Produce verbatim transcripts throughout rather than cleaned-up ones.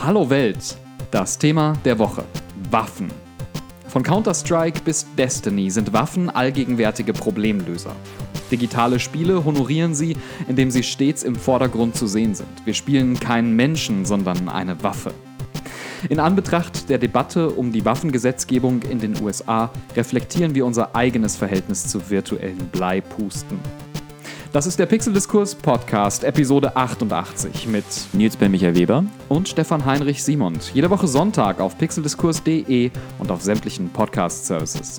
Hallo Welt, das Thema der Woche: Waffen. Von Counter-Strike bis Destiny sind Waffen allgegenwärtige Problemlöser. Digitale Spiele honorieren sie, indem sie stets im Vordergrund zu sehen sind. Wir spielen keinen Menschen, sondern eine Waffe. In Anbetracht der Debatte um die Waffengesetzgebung in den U S A reflektieren wir unser eigenes Verhältnis zu virtuellen Bleipusten. Das ist der Pixeldiskurs Podcast, Episode achtundachtzig mit Nils Ben Michael Weber und Stefan Heinrich Simond. Jede Woche Sonntag auf pixeldiskurs punkt de und auf sämtlichen Podcast-Services.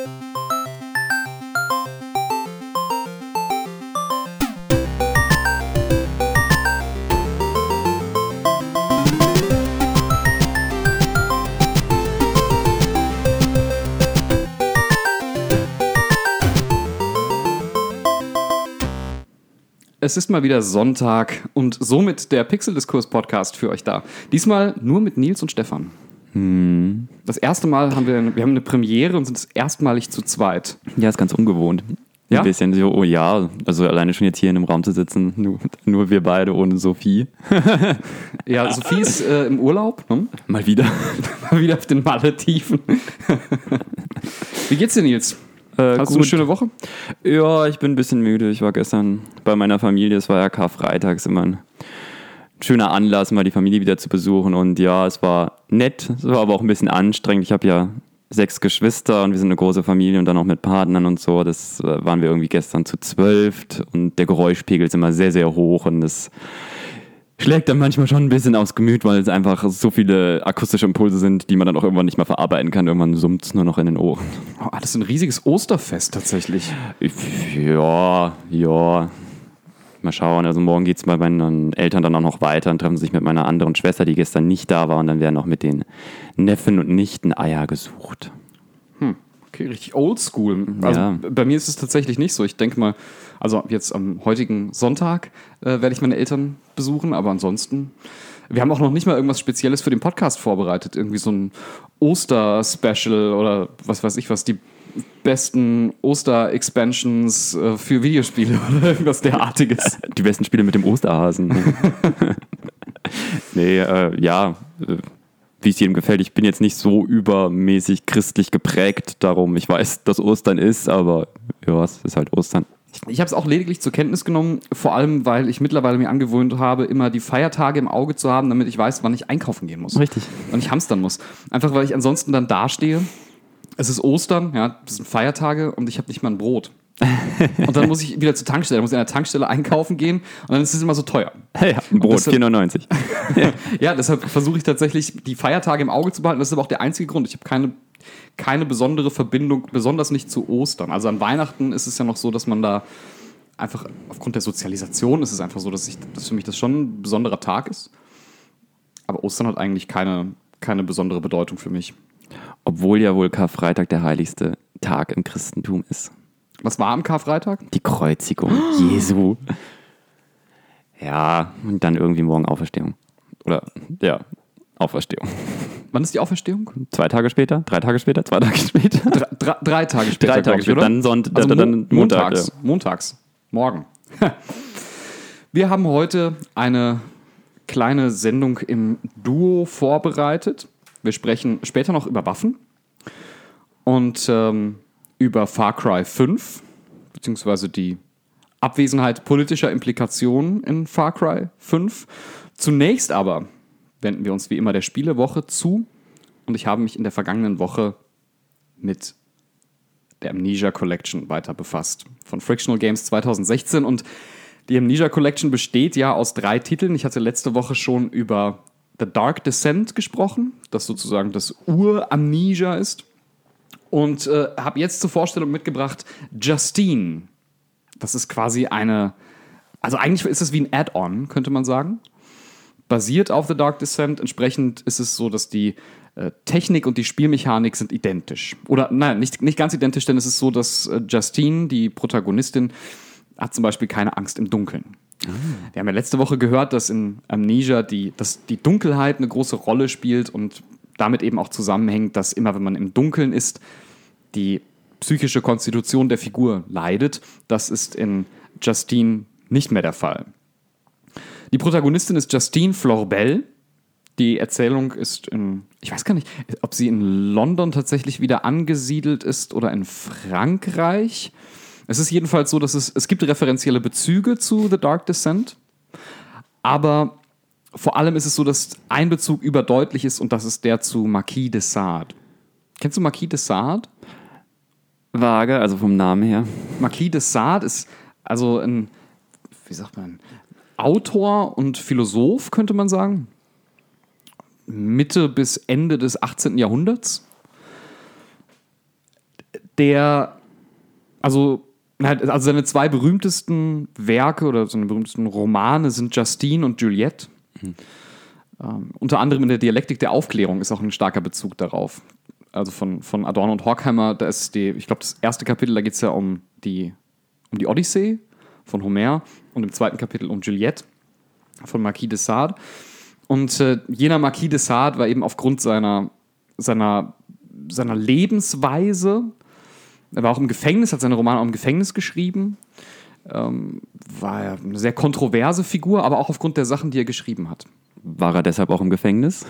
Es ist mal wieder Sonntag und somit der Pixeldiskurs-Podcast für euch da. Diesmal nur mit Nils und Stefan. Hm. Das erste Mal haben wir, wir haben eine Premiere und sind das erstmalig zu zweit. Ja, ist ganz ungewohnt. Ja? Ein bisschen so, oh ja, also alleine schon jetzt hier in einem Raum zu sitzen, nur, nur wir beide ohne Sophie. Ja, Sophie ist äh, im Urlaub. Ne? Mal wieder. Mal wieder auf den Maletiefen. Wie geht's dir, Nils? Äh, Hast gut. du eine schöne Woche? Ja, ich bin ein bisschen müde. Ich war gestern bei meiner Familie. Es war ja Karfreitag, ist immer ein schöner Anlass, mal die Familie wieder zu besuchen. Und ja, es war nett, es war aber auch ein bisschen anstrengend. Ich habe ja sechs Geschwister und wir sind eine große Familie und dann auch mit Partnern und so. Das äh, waren wir irgendwie gestern zu zwölf und der Geräuschpegel ist immer sehr, sehr hoch und das schlägt dann manchmal schon ein bisschen aufs Gemüt, weil es einfach so viele akustische Impulse sind, die man dann auch irgendwann nicht mehr verarbeiten kann. Irgendwann summt es nur noch in den Ohren. Oh, das ist ein riesiges Osterfest tatsächlich. Ja, ja. Mal schauen. Also morgen geht es bei meinen Eltern dann auch noch weiter und treffen sich mit meiner anderen Schwester, die gestern nicht da war. Und dann werden auch mit den Neffen und Nichten Eier gesucht. Hm. Okay, richtig oldschool. Also Ja. bei mir ist es tatsächlich nicht so. Ich denke mal, also jetzt am heutigen Sonntag äh, werde ich meine Eltern besuchen, aber ansonsten, wir haben auch noch nicht mal irgendwas Spezielles für den Podcast vorbereitet. Irgendwie so ein Oster-Special oder was weiß ich was, die besten Oster-Expansions äh, für Videospiele oder irgendwas derartiges. Die besten Spiele mit dem Osterhasen. nee, äh, ja, äh, wie es jedem gefällt. Ich bin jetzt nicht so übermäßig christlich geprägt, darum ich weiß, dass Ostern ist, aber ja, es ist halt Ostern. Ich habe es auch lediglich zur Kenntnis genommen, vor allem, weil ich mittlerweile mir angewöhnt habe, immer die Feiertage im Auge zu haben, damit ich weiß, wann ich einkaufen gehen muss. Richtig. Und ich hamstern muss. Einfach, weil ich ansonsten dann dastehe. Es ist Ostern, ja, das sind Feiertage und ich habe nicht mal ein Brot. Und dann muss ich wieder zur Tankstelle, muss in der Tankstelle einkaufen gehen und dann ist es immer so teuer. Ja, ein Brot, deshalb- vier neunundneunzig. Ja, deshalb versuche ich tatsächlich, die Feiertage im Auge zu behalten. Das ist aber auch der einzige Grund. Ich habe keine, keine besondere Verbindung, besonders nicht zu Ostern. Also an Weihnachten ist es ja noch so, dass man da einfach, aufgrund der Sozialisation ist es einfach so, dass, ich, dass für mich das schon ein besonderer Tag ist. Aber Ostern hat eigentlich keine, keine besondere Bedeutung für mich. Obwohl ja wohl Karfreitag der heiligste Tag im Christentum ist. Was war am Karfreitag? Die Kreuzigung Jesu. Ja, und dann irgendwie morgen Auferstehung. Oder, ja, Auferstehung. Wann ist die Auferstehung? Zwei Tage später? Drei Tage später? Zwei Tage später? Drei, drei, drei Tage später, Drei Tage glaub ich, später, oder? dann Sonntag, Also dann, dann Mo- Montag. montags. Ja. Montags. Morgen. Wir haben heute eine kleine Sendung im Duo vorbereitet. Wir sprechen später noch über Waffen und ähm, über Far Cry fünf, beziehungsweise die Abwesenheit politischer Implikationen in Far Cry fünf. Zunächst aber wenden wir uns wie immer der Spielewoche zu und ich habe mich in der vergangenen Woche mit der Amnesia Collection weiter befasst. Von Frictional Games zwanzig sechzehn und die Amnesia Collection besteht ja aus drei Titeln. Ich hatte letzte Woche schon über The Dark Descent gesprochen, das sozusagen das Ur-Amnesia ist. Und äh, habe jetzt zur Vorstellung mitgebracht Justine. Das ist quasi eine, also eigentlich ist es wie ein Add-on, könnte man sagen. Basiert auf The Dark Descent. Entsprechend ist es so, dass die äh, Technik und die Spielmechanik sind identisch. Oder nein, nicht, nicht ganz identisch, denn es ist so, dass äh, Justine, die Protagonistin, hat zum Beispiel keine Angst im Dunkeln. Ah. Wir haben ja letzte Woche gehört, dass in Amnesia die, dass die Dunkelheit eine große Rolle spielt und damit eben auch zusammenhängt, dass immer, wenn man im Dunkeln ist, die psychische Konstitution der Figur leidet. Das ist in Justine nicht mehr der Fall. Die Protagonistin ist Justine Florbel, Die Erzählung ist in, ich weiß gar nicht, ob sie in London tatsächlich wieder angesiedelt ist oder in Frankreich. Es ist jedenfalls so, dass es, es gibt referenzielle Bezüge zu The Dark Descent, aber vor allem ist es so, dass ein Bezug überdeutlich ist und das ist der zu Marquis de Sade. Kennst du Marquis de Sade? Vage, also vom Namen her. Marquis de Sade ist also ein, wie sagt man, Autor und Philosoph, könnte man sagen. Mitte bis Ende des achtzehnten Jahrhunderts. Der, also, also seine zwei berühmtesten Werke oder seine berühmtesten Romane sind Justine und Juliette. Mhm. Ähm, unter anderem in der Dialektik der Aufklärung ist auch ein starker Bezug darauf. Also von, von Adorno und Horkheimer, da ist die, ich glaube, das erste Kapitel, da geht es ja um die, um die Odyssee von Homer und im zweiten Kapitel um Juliette von Marquis de Sade. Und äh, jener Marquis de Sade war eben aufgrund seiner, seiner, seiner Lebensweise, er war auch im Gefängnis, hat seine Romane auch im Gefängnis geschrieben, ähm, war er eine sehr kontroverse Figur, aber auch aufgrund der Sachen, die er geschrieben hat. War er deshalb auch im Gefängnis?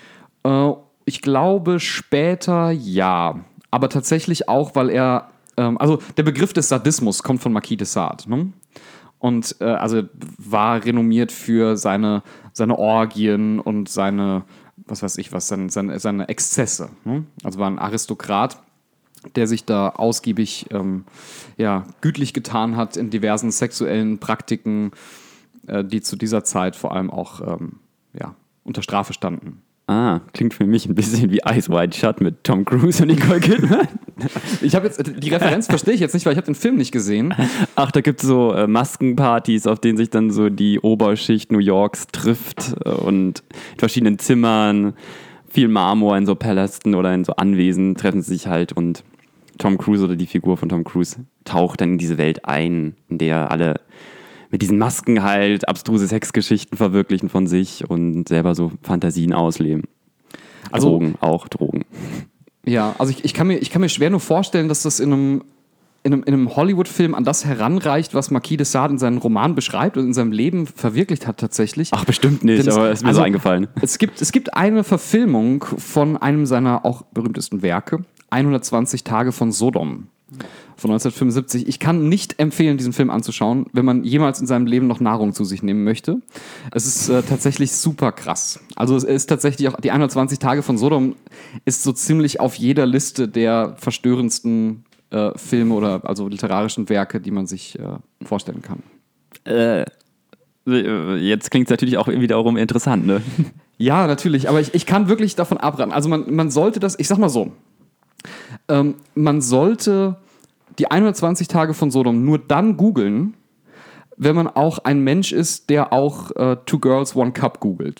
Äh, ich glaube später ja, aber tatsächlich auch, weil er, ähm, also der Begriff des Sadismus kommt von Marquis de Sade, ne? Und äh, also war renommiert für seine, seine Orgien und seine, was weiß ich was, seine, seine, seine Exzesse. Ne? Also war ein Aristokrat, der sich da ausgiebig ähm, ja, gütlich getan hat in diversen sexuellen Praktiken, äh, die zu dieser Zeit vor allem auch ähm, ja, unter Strafe standen. Ah, klingt für mich ein bisschen wie Eyes Wide Shut mit Tom Cruise und Nicole Kidman. Ich habe jetzt, die Referenz verstehe ich jetzt nicht, weil ich habe den Film nicht gesehen. Ach, da gibt es so äh, Maskenpartys, auf denen sich dann so die Oberschicht New Yorks trifft äh, und in verschiedenen Zimmern, viel Marmor in so Palästen oder in so Anwesen treffen sie sich halt und Tom Cruise oder die Figur von Tom Cruise taucht dann in diese Welt ein, in der alle mit diesen Masken halt abstruse Sexgeschichten verwirklichen von sich und selber so Fantasien ausleben. Also, Drogen, auch Drogen. Ja, also ich, ich, kann mir, ich kann mir schwer nur vorstellen, dass das in einem, in einem, in einem Hollywood-Film an das heranreicht, was Marquis de Sade in seinem Roman beschreibt und in seinem Leben verwirklicht hat tatsächlich. Ach, bestimmt nicht, Denn aber es ist mir also, so eingefallen. Es gibt, es gibt eine Verfilmung von einem seiner auch berühmtesten Werke, hundertzwanzig Tage von Sodom. Von neunzehnhundertfünfundsiebzig. Ich kann nicht empfehlen, diesen Film anzuschauen, wenn man jemals in seinem Leben noch Nahrung zu sich nehmen möchte. Es ist äh, tatsächlich super krass. Also es ist tatsächlich auch, die hundertzwanzig Tage von Sodom ist so ziemlich auf jeder Liste der verstörendsten äh, Filme oder also literarischen Werke, die man sich äh, vorstellen kann. Äh, jetzt klingt es natürlich auch wiederum interessant, ne? Ja, natürlich, aber ich, ich kann wirklich davon abraten. Also man, man sollte das, ich sag mal so, ähm, man sollte die hundertzwanzig Tage von Sodom nur dann googeln, wenn man auch ein Mensch ist, der auch äh, Two Girls, One Cup googelt.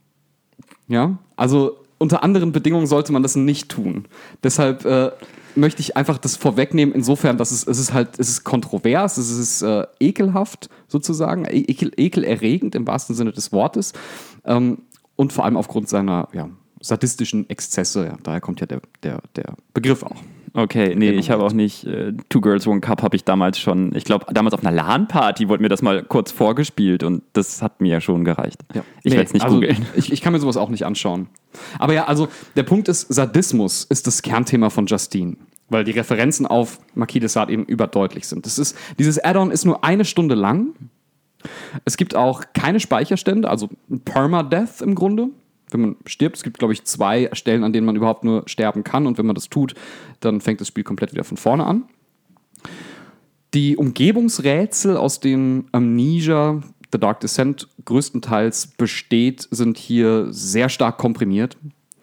Ja, also unter anderen Bedingungen sollte man das nicht tun. Deshalb äh, möchte ich einfach das vorwegnehmen, insofern, dass es, es ist halt, es ist kontrovers, es ist äh, ekelhaft sozusagen, ekel, ekelerregend im wahrsten Sinne des Wortes ähm, und vor allem aufgrund seiner ja, sadistischen Exzesse, ja, daher kommt ja der, der, der Begriff auch. Okay, nee, ich habe auch nicht, äh, Two Girls, One Cup habe ich damals schon, ich glaube, damals auf einer LAN-Party wurde mir das mal kurz vorgespielt und das hat mir ja schon gereicht. Ja. Ich nee, werde es nicht also, googeln. Ich, ich kann mir sowas auch nicht anschauen. Aber ja, also der Punkt ist, Sadismus ist das Kernthema von Justine, weil die Referenzen auf Marquis de Sade eben überdeutlich sind. Das ist, dieses Add-on ist nur eine Stunde lang. Es gibt auch keine Speicherstände, also Permadeath im Grunde. Wenn man stirbt, es gibt, glaube ich, zwei Stellen, an denen man überhaupt nur sterben kann. Und wenn man das tut, dann fängt das Spiel komplett wieder von vorne an. Die Umgebungsrätsel, aus denen Amnesia, The Dark Descent größtenteils besteht, sind hier sehr stark komprimiert.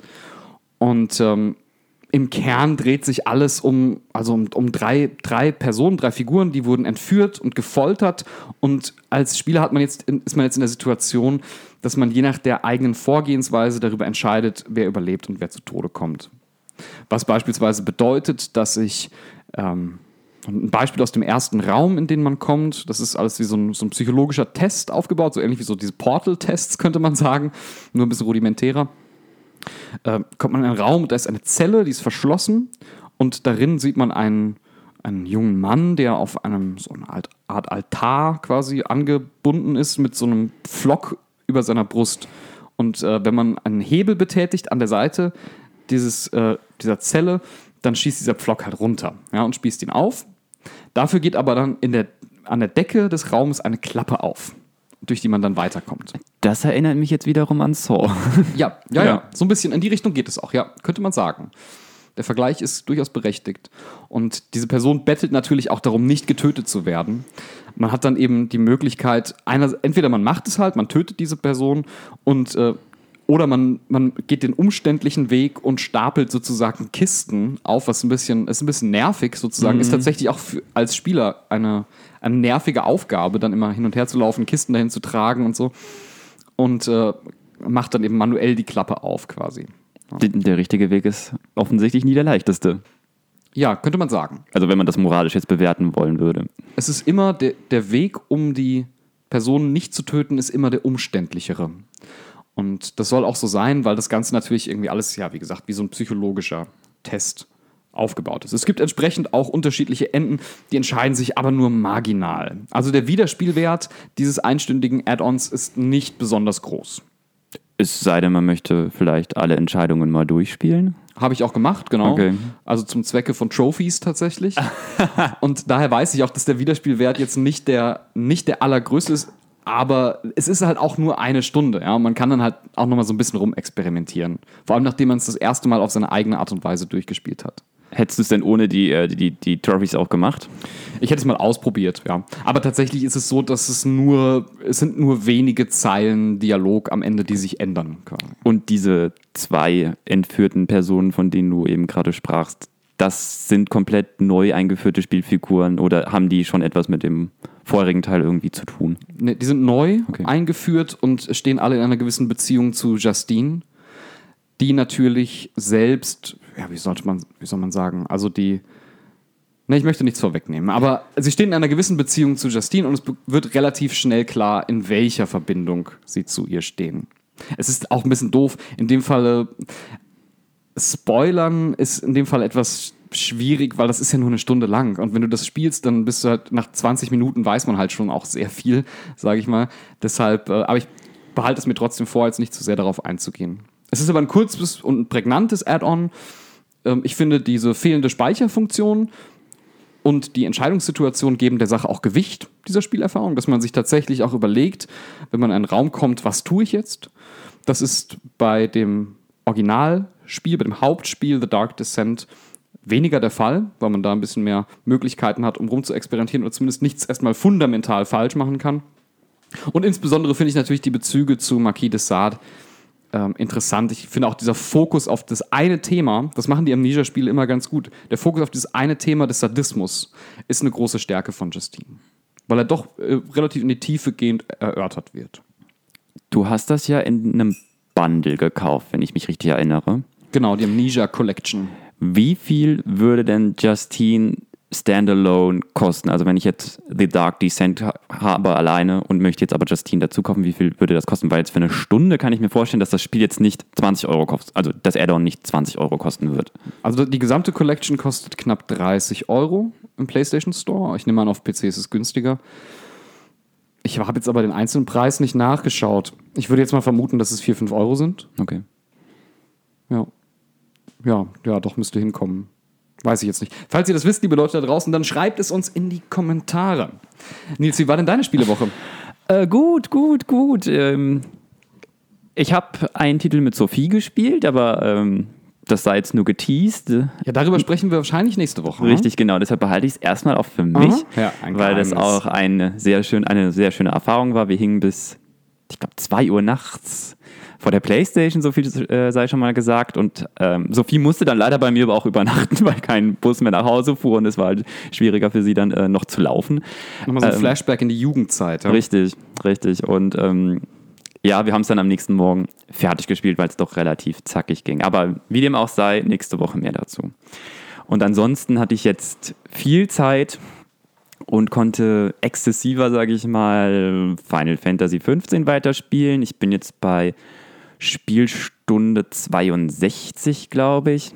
Und ähm, im Kern dreht sich alles um, also um, um drei, drei Personen, drei Figuren, die wurden entführt und gefoltert. Und als Spieler hat man jetzt, ist man jetzt in der Situation, dass man je nach der eigenen Vorgehensweise darüber entscheidet, wer überlebt und wer zu Tode kommt. Was beispielsweise bedeutet, dass ich ähm, ein Beispiel aus dem ersten Raum, in den man kommt, das ist alles wie so ein, so ein psychologischer Test aufgebaut, so ähnlich wie so diese Portal-Tests, könnte man sagen, nur ein bisschen rudimentärer. Äh, kommt man in einen Raum, da ist eine Zelle, die ist verschlossen und darin sieht man einen, einen jungen Mann, der auf einem so eine Art Altar quasi angebunden ist mit so einem Pflock über seiner Brust. Und äh, wenn man einen Hebel betätigt an der Seite dieses, äh, dieser Zelle, dann schießt dieser Pflock halt runter, ja, und spießt ihn auf. Dafür geht aber dann in der, an der Decke des Raumes eine Klappe auf, durch die man dann weiterkommt. Das erinnert mich jetzt wiederum an Saw. Ja, ja, Ja. ja, so ein bisschen in die Richtung geht es auch, ja, könnte man sagen. Der Vergleich ist durchaus berechtigt. Und diese Person bettelt natürlich auch darum, nicht getötet zu werden. Man hat dann eben die Möglichkeit, einer, entweder man macht es halt, man tötet diese Person und äh, oder man, man geht den umständlichen Weg und stapelt sozusagen Kisten auf, was ein bisschen, ist ein bisschen nervig sozusagen, Mhm. ist tatsächlich auch für, als Spieler eine, eine nervige Aufgabe, dann immer hin und her zu laufen, Kisten dahin zu tragen und so. Und äh, macht dann eben manuell die Klappe auf quasi. Der, der richtige Weg ist offensichtlich nie der leichteste. Ja, könnte man sagen. Also wenn man das moralisch jetzt bewerten wollen würde. Es ist immer der, der Weg, um die Person nicht zu töten, ist immer der umständlichere. Und das soll auch so sein, weil das Ganze natürlich irgendwie alles, ja, wie gesagt, wie so ein psychologischer Test aufgebaut ist. Es gibt entsprechend auch unterschiedliche Enden, die entscheiden sich aber nur marginal. Also der Wiederspielwert dieses einstündigen Add-ons ist nicht besonders groß. Es sei denn, man möchte vielleicht alle Entscheidungen mal durchspielen. Habe ich auch gemacht, genau. Okay. Also zum Zwecke von Trophies tatsächlich. Und daher weiß ich auch, dass der Wiederspielwert jetzt nicht der, nicht der allergrößte ist, aber es ist halt auch nur eine Stunde. Ja? Und man kann dann halt auch nochmal so ein bisschen rumexperimentieren. Vor allem, nachdem man es das erste Mal auf seine eigene Art und Weise durchgespielt hat. Hättest du es denn ohne die, äh, die, die Trophies auch gemacht? Ich hätte es mal ausprobiert, ja. Aber tatsächlich ist es so, dass es nur, es sind nur wenige Zeilen Dialog am Ende, die sich ändern können. Und diese zwei entführten Personen, von denen du eben gerade sprachst, das sind komplett neu eingeführte Spielfiguren oder haben die schon etwas mit dem vorherigen Teil irgendwie zu tun? Ne, die sind neu Okay. eingeführt und stehen alle in einer gewissen Beziehung zu Justine, die natürlich selbst, ja, wie sollte man, wie soll man sagen, also die, ne, ich möchte nichts vorwegnehmen, aber sie stehen in einer gewissen Beziehung zu Justine und es be- wird relativ schnell klar, in welcher Verbindung sie zu ihr stehen. Es ist auch ein bisschen doof, in dem Falle, Spoilern ist in dem Fall etwas schwierig, weil das ist ja nur eine Stunde lang und wenn du das spielst, dann bist du halt, nach zwanzig Minuten weiß man halt schon auch sehr viel, sage ich mal. Deshalb, äh, aber ich behalte es mir trotzdem vor, jetzt nicht zu sehr darauf einzugehen. Es ist aber ein kurzes und prägnantes Add-on. Ähm, ich finde, diese fehlende Speicherfunktion und die Entscheidungssituation geben der Sache auch Gewicht, dieser Spielerfahrung, dass man sich tatsächlich auch überlegt, wenn man in einen Raum kommt, was tue ich jetzt? Das ist bei dem Originalspiel, bei dem Hauptspiel The Dark Descent weniger der Fall, weil man da ein bisschen mehr Möglichkeiten hat, um rum zu experimentieren oder zumindest nichts erstmal fundamental falsch machen kann. Und insbesondere finde ich natürlich die Bezüge zu Marquis de Sade ähm, interessant. Ich finde auch dieser Fokus auf das eine Thema, das machen die Amnesia-Spiele immer ganz gut, der Fokus auf dieses eine Thema des Sadismus ist eine große Stärke von Justine, weil er doch äh, relativ in die Tiefe gehend erörtert wird. Du hast das ja in einem Bundle gekauft, wenn ich mich richtig erinnere. Genau, die Amnesia Collection. Wie viel würde denn Justine Standalone kosten? Also wenn ich jetzt The Dark Descent ha- habe alleine und möchte jetzt aber Justine dazu kaufen, wie viel würde das kosten? Weil jetzt für eine Stunde kann ich mir vorstellen, dass das Spiel jetzt nicht zwanzig Euro kostet, also das Add-on nicht zwanzig Euro kosten wird. Also die gesamte Collection kostet knapp dreißig Euro im PlayStation Store. Ich nehme an, auf P C ist es günstiger. Ich habe jetzt aber den einzelnen Preis nicht nachgeschaut. Ich würde jetzt mal vermuten, dass es vier, fünf Euro sind. Okay. Ja. Ja, ja, doch müsste hinkommen. Weiß ich jetzt nicht. Falls ihr das wisst, liebe Leute da draußen, dann schreibt es uns in die Kommentare. Nils, wie war denn deine Spielewoche? Äh, gut, gut, gut. Ähm, ich habe einen Titel mit Sophie gespielt, aber ähm, das sei jetzt nur geteased. Ja, darüber sprechen wir wahrscheinlich nächste Woche. Richtig, genau. Deshalb behalte ich es erstmal auch für mich, Aha. Ja, ein weil das Geheimnis. auch eine sehr, schön, eine sehr schöne Erfahrung war. Wir hingen bis, ich glaube, zwei Uhr nachts vor der Playstation, so viel äh, sei schon mal gesagt. Und ähm, Sophie musste dann leider bei mir aber auch übernachten, weil kein Bus mehr nach Hause fuhr und es war halt schwieriger für sie dann äh, noch zu laufen. Nochmal so ein Ähm, Flashback in die Jugendzeit. Ja? Richtig, richtig. Und ähm, ja, wir haben es dann am nächsten Morgen fertig gespielt, weil es doch relativ zackig ging. Aber wie dem auch sei, nächste Woche mehr dazu. Und ansonsten hatte ich jetzt viel Zeit und konnte exzessiver, sage ich mal, Final Fantasy fünfzehn weiterspielen. Ich bin jetzt bei Spielstunde zweiundsechzig, glaube ich.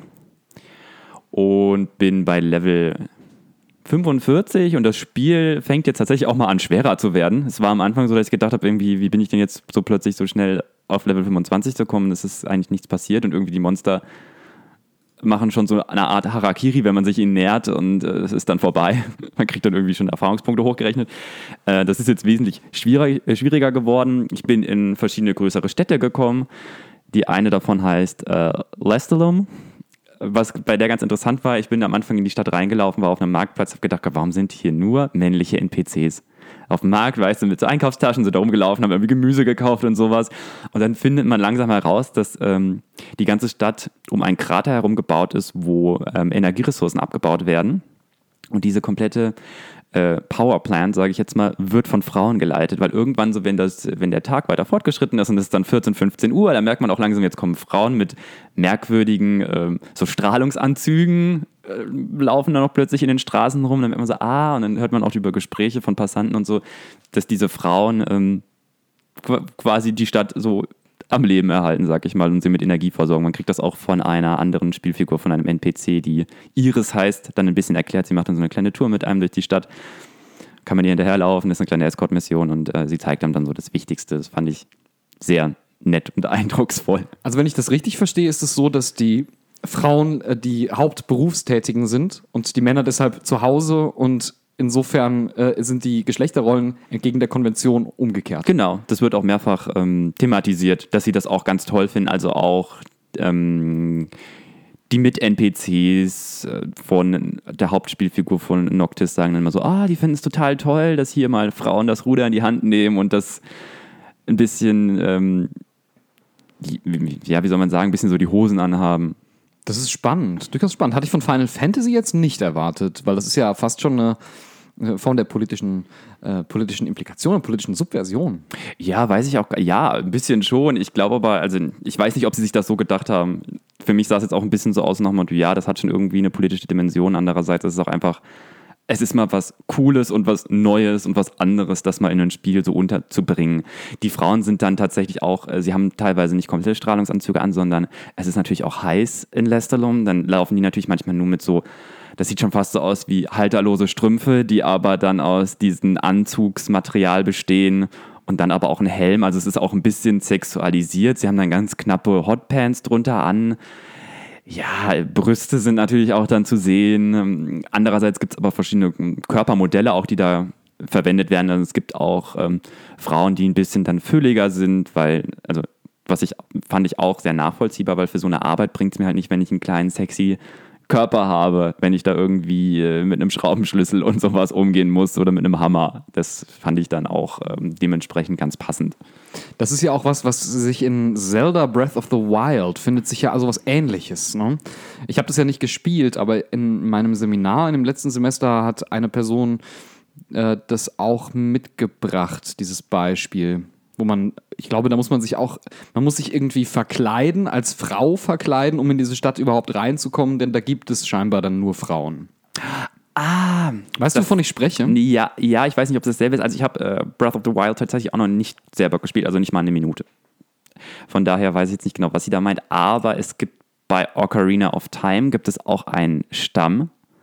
Und bin bei Level fünfundvierzig und das Spiel fängt jetzt tatsächlich auch mal an, schwerer zu werden. Es war am Anfang so, dass ich gedacht habe, irgendwie, wie bin ich denn jetzt so plötzlich so schnell auf Level fünfundzwanzig zu kommen, ist es eigentlich nichts passiert und irgendwie die Monster machen schon so eine Art Harakiri, wenn man sich ihnen nähert und äh, es ist dann vorbei. Man kriegt dann irgendwie schon Erfahrungspunkte hochgerechnet. Äh, das ist jetzt wesentlich schwierig, äh, schwieriger geworden. Ich bin in verschiedene größere Städte gekommen. Die eine davon heißt äh, Lestalum. Was bei der ganz interessant war, ich bin am Anfang in die Stadt reingelaufen, war auf einem Marktplatz, habe gedacht, warum sind hier nur männliche N P Cs? Auf dem Markt, weißt du, mit so Einkaufstaschen sind da rumgelaufen, haben irgendwie Gemüse gekauft und sowas. Und dann findet man langsam heraus, dass ähm, die ganze Stadt um einen Krater herum gebaut ist, wo ähm, Energieressourcen abgebaut werden. Und diese komplette äh, Powerplant, sage ich jetzt mal, wird von Frauen geleitet, weil irgendwann so, wenn, das, wenn der Tag weiter fortgeschritten ist und es ist dann vierzehn, fünfzehn Uhr, dann merkt man auch langsam, jetzt kommen Frauen mit merkwürdigen äh, so Strahlungsanzügen, äh, laufen dann auch plötzlich in den Straßen rum, dann merkt man so, ah, und dann hört man auch über Gespräche von Passanten und so, dass diese Frauen ähm, qu- quasi die Stadt so am Leben erhalten, sag ich mal, und sie mit Energie versorgen. Man kriegt das auch von einer anderen Spielfigur, von einem N P C, die Iris heißt, dann ein bisschen erklärt. Sie macht dann so eine kleine Tour mit einem durch die Stadt. Kann man ihr hinterherlaufen, das ist eine kleine Escort-Mission und äh, sie zeigt einem dann so das Wichtigste. Das fand ich sehr nett und eindrucksvoll. Also wenn ich das richtig verstehe, ist es so, dass die Frauen äh, die Hauptberufstätigen sind und die Männer deshalb zu Hause und insofern äh, sind die Geschlechterrollen entgegen der Konvention umgekehrt. Genau, das wird auch mehrfach ähm, thematisiert, dass sie das auch ganz toll finden. Also auch ähm, die Mit-N P Cs äh, von der Hauptspielfigur von Noctis sagen dann immer so, ah, die finden es total toll, dass hier mal Frauen das Ruder in die Hand nehmen und das ein bisschen, ähm, die, ja, wie soll man sagen, ein bisschen so die Hosen anhaben. Das ist spannend, durchaus spannend. Hatte ich von Final Fantasy jetzt nicht erwartet, weil das ist ja fast schon eine Form der politischen, äh, politischen Implikation, politischen Subversion. Ja, weiß ich auch, ja, ein bisschen schon. Ich glaube aber, also ich weiß nicht, ob sie sich das so gedacht haben. Für mich sah es jetzt auch ein bisschen so aus nach dem Motto, ja, das hat schon irgendwie eine politische Dimension. Andererseits ist es auch einfach, es ist mal was Cooles und was Neues und was anderes, das mal in ein Spiel so unterzubringen. Die Frauen sind dann tatsächlich auch, sie haben teilweise nicht komplette Strahlungsanzüge an, sondern es ist natürlich auch heiß in Lestalum. Dann laufen die natürlich manchmal nur mit so, das sieht schon fast so aus wie halterlose Strümpfe, die aber dann aus diesem Anzugsmaterial bestehen und dann aber auch ein Helm. Also es ist auch ein bisschen sexualisiert. Sie haben dann ganz knappe Hotpants drunter an. Ja, Brüste sind natürlich auch dann zu sehen. Andererseits gibt es aber verschiedene Körpermodelle auch, die da verwendet werden. Also es gibt auch ähm, Frauen, die ein bisschen dann fülliger sind, weil, also was ich fand ich auch sehr nachvollziehbar, weil für so eine Arbeit bringt es mir halt nicht, wenn ich einen kleinen, sexy Körper habe, wenn ich da irgendwie äh, mit einem Schraubenschlüssel und sowas umgehen muss oder mit einem Hammer. Das fand ich dann auch ähm, dementsprechend ganz passend. Das ist ja auch was, was sich in Zelda Breath of the Wild findet sich ja also was Ähnliches. Ne? Ich habe das ja nicht gespielt, aber in meinem Seminar in dem letzten Semester hat eine Person äh, das auch mitgebracht, dieses Beispiel. Wo man, ich glaube, da muss man sich auch, man muss sich irgendwie verkleiden, als Frau verkleiden, um in diese Stadt überhaupt reinzukommen, denn da gibt es scheinbar dann nur Frauen. Ah, weißt du, wovon ich spreche? Ja, ja, ich weiß nicht, ob das dasselbe ist. Also ich habe äh, Breath of the Wild tatsächlich auch noch nicht selber gespielt, also nicht mal eine Minute. Von daher weiß ich jetzt nicht genau, was sie da meint, aber es gibt bei Ocarina of Time gibt es auch einen Stamm,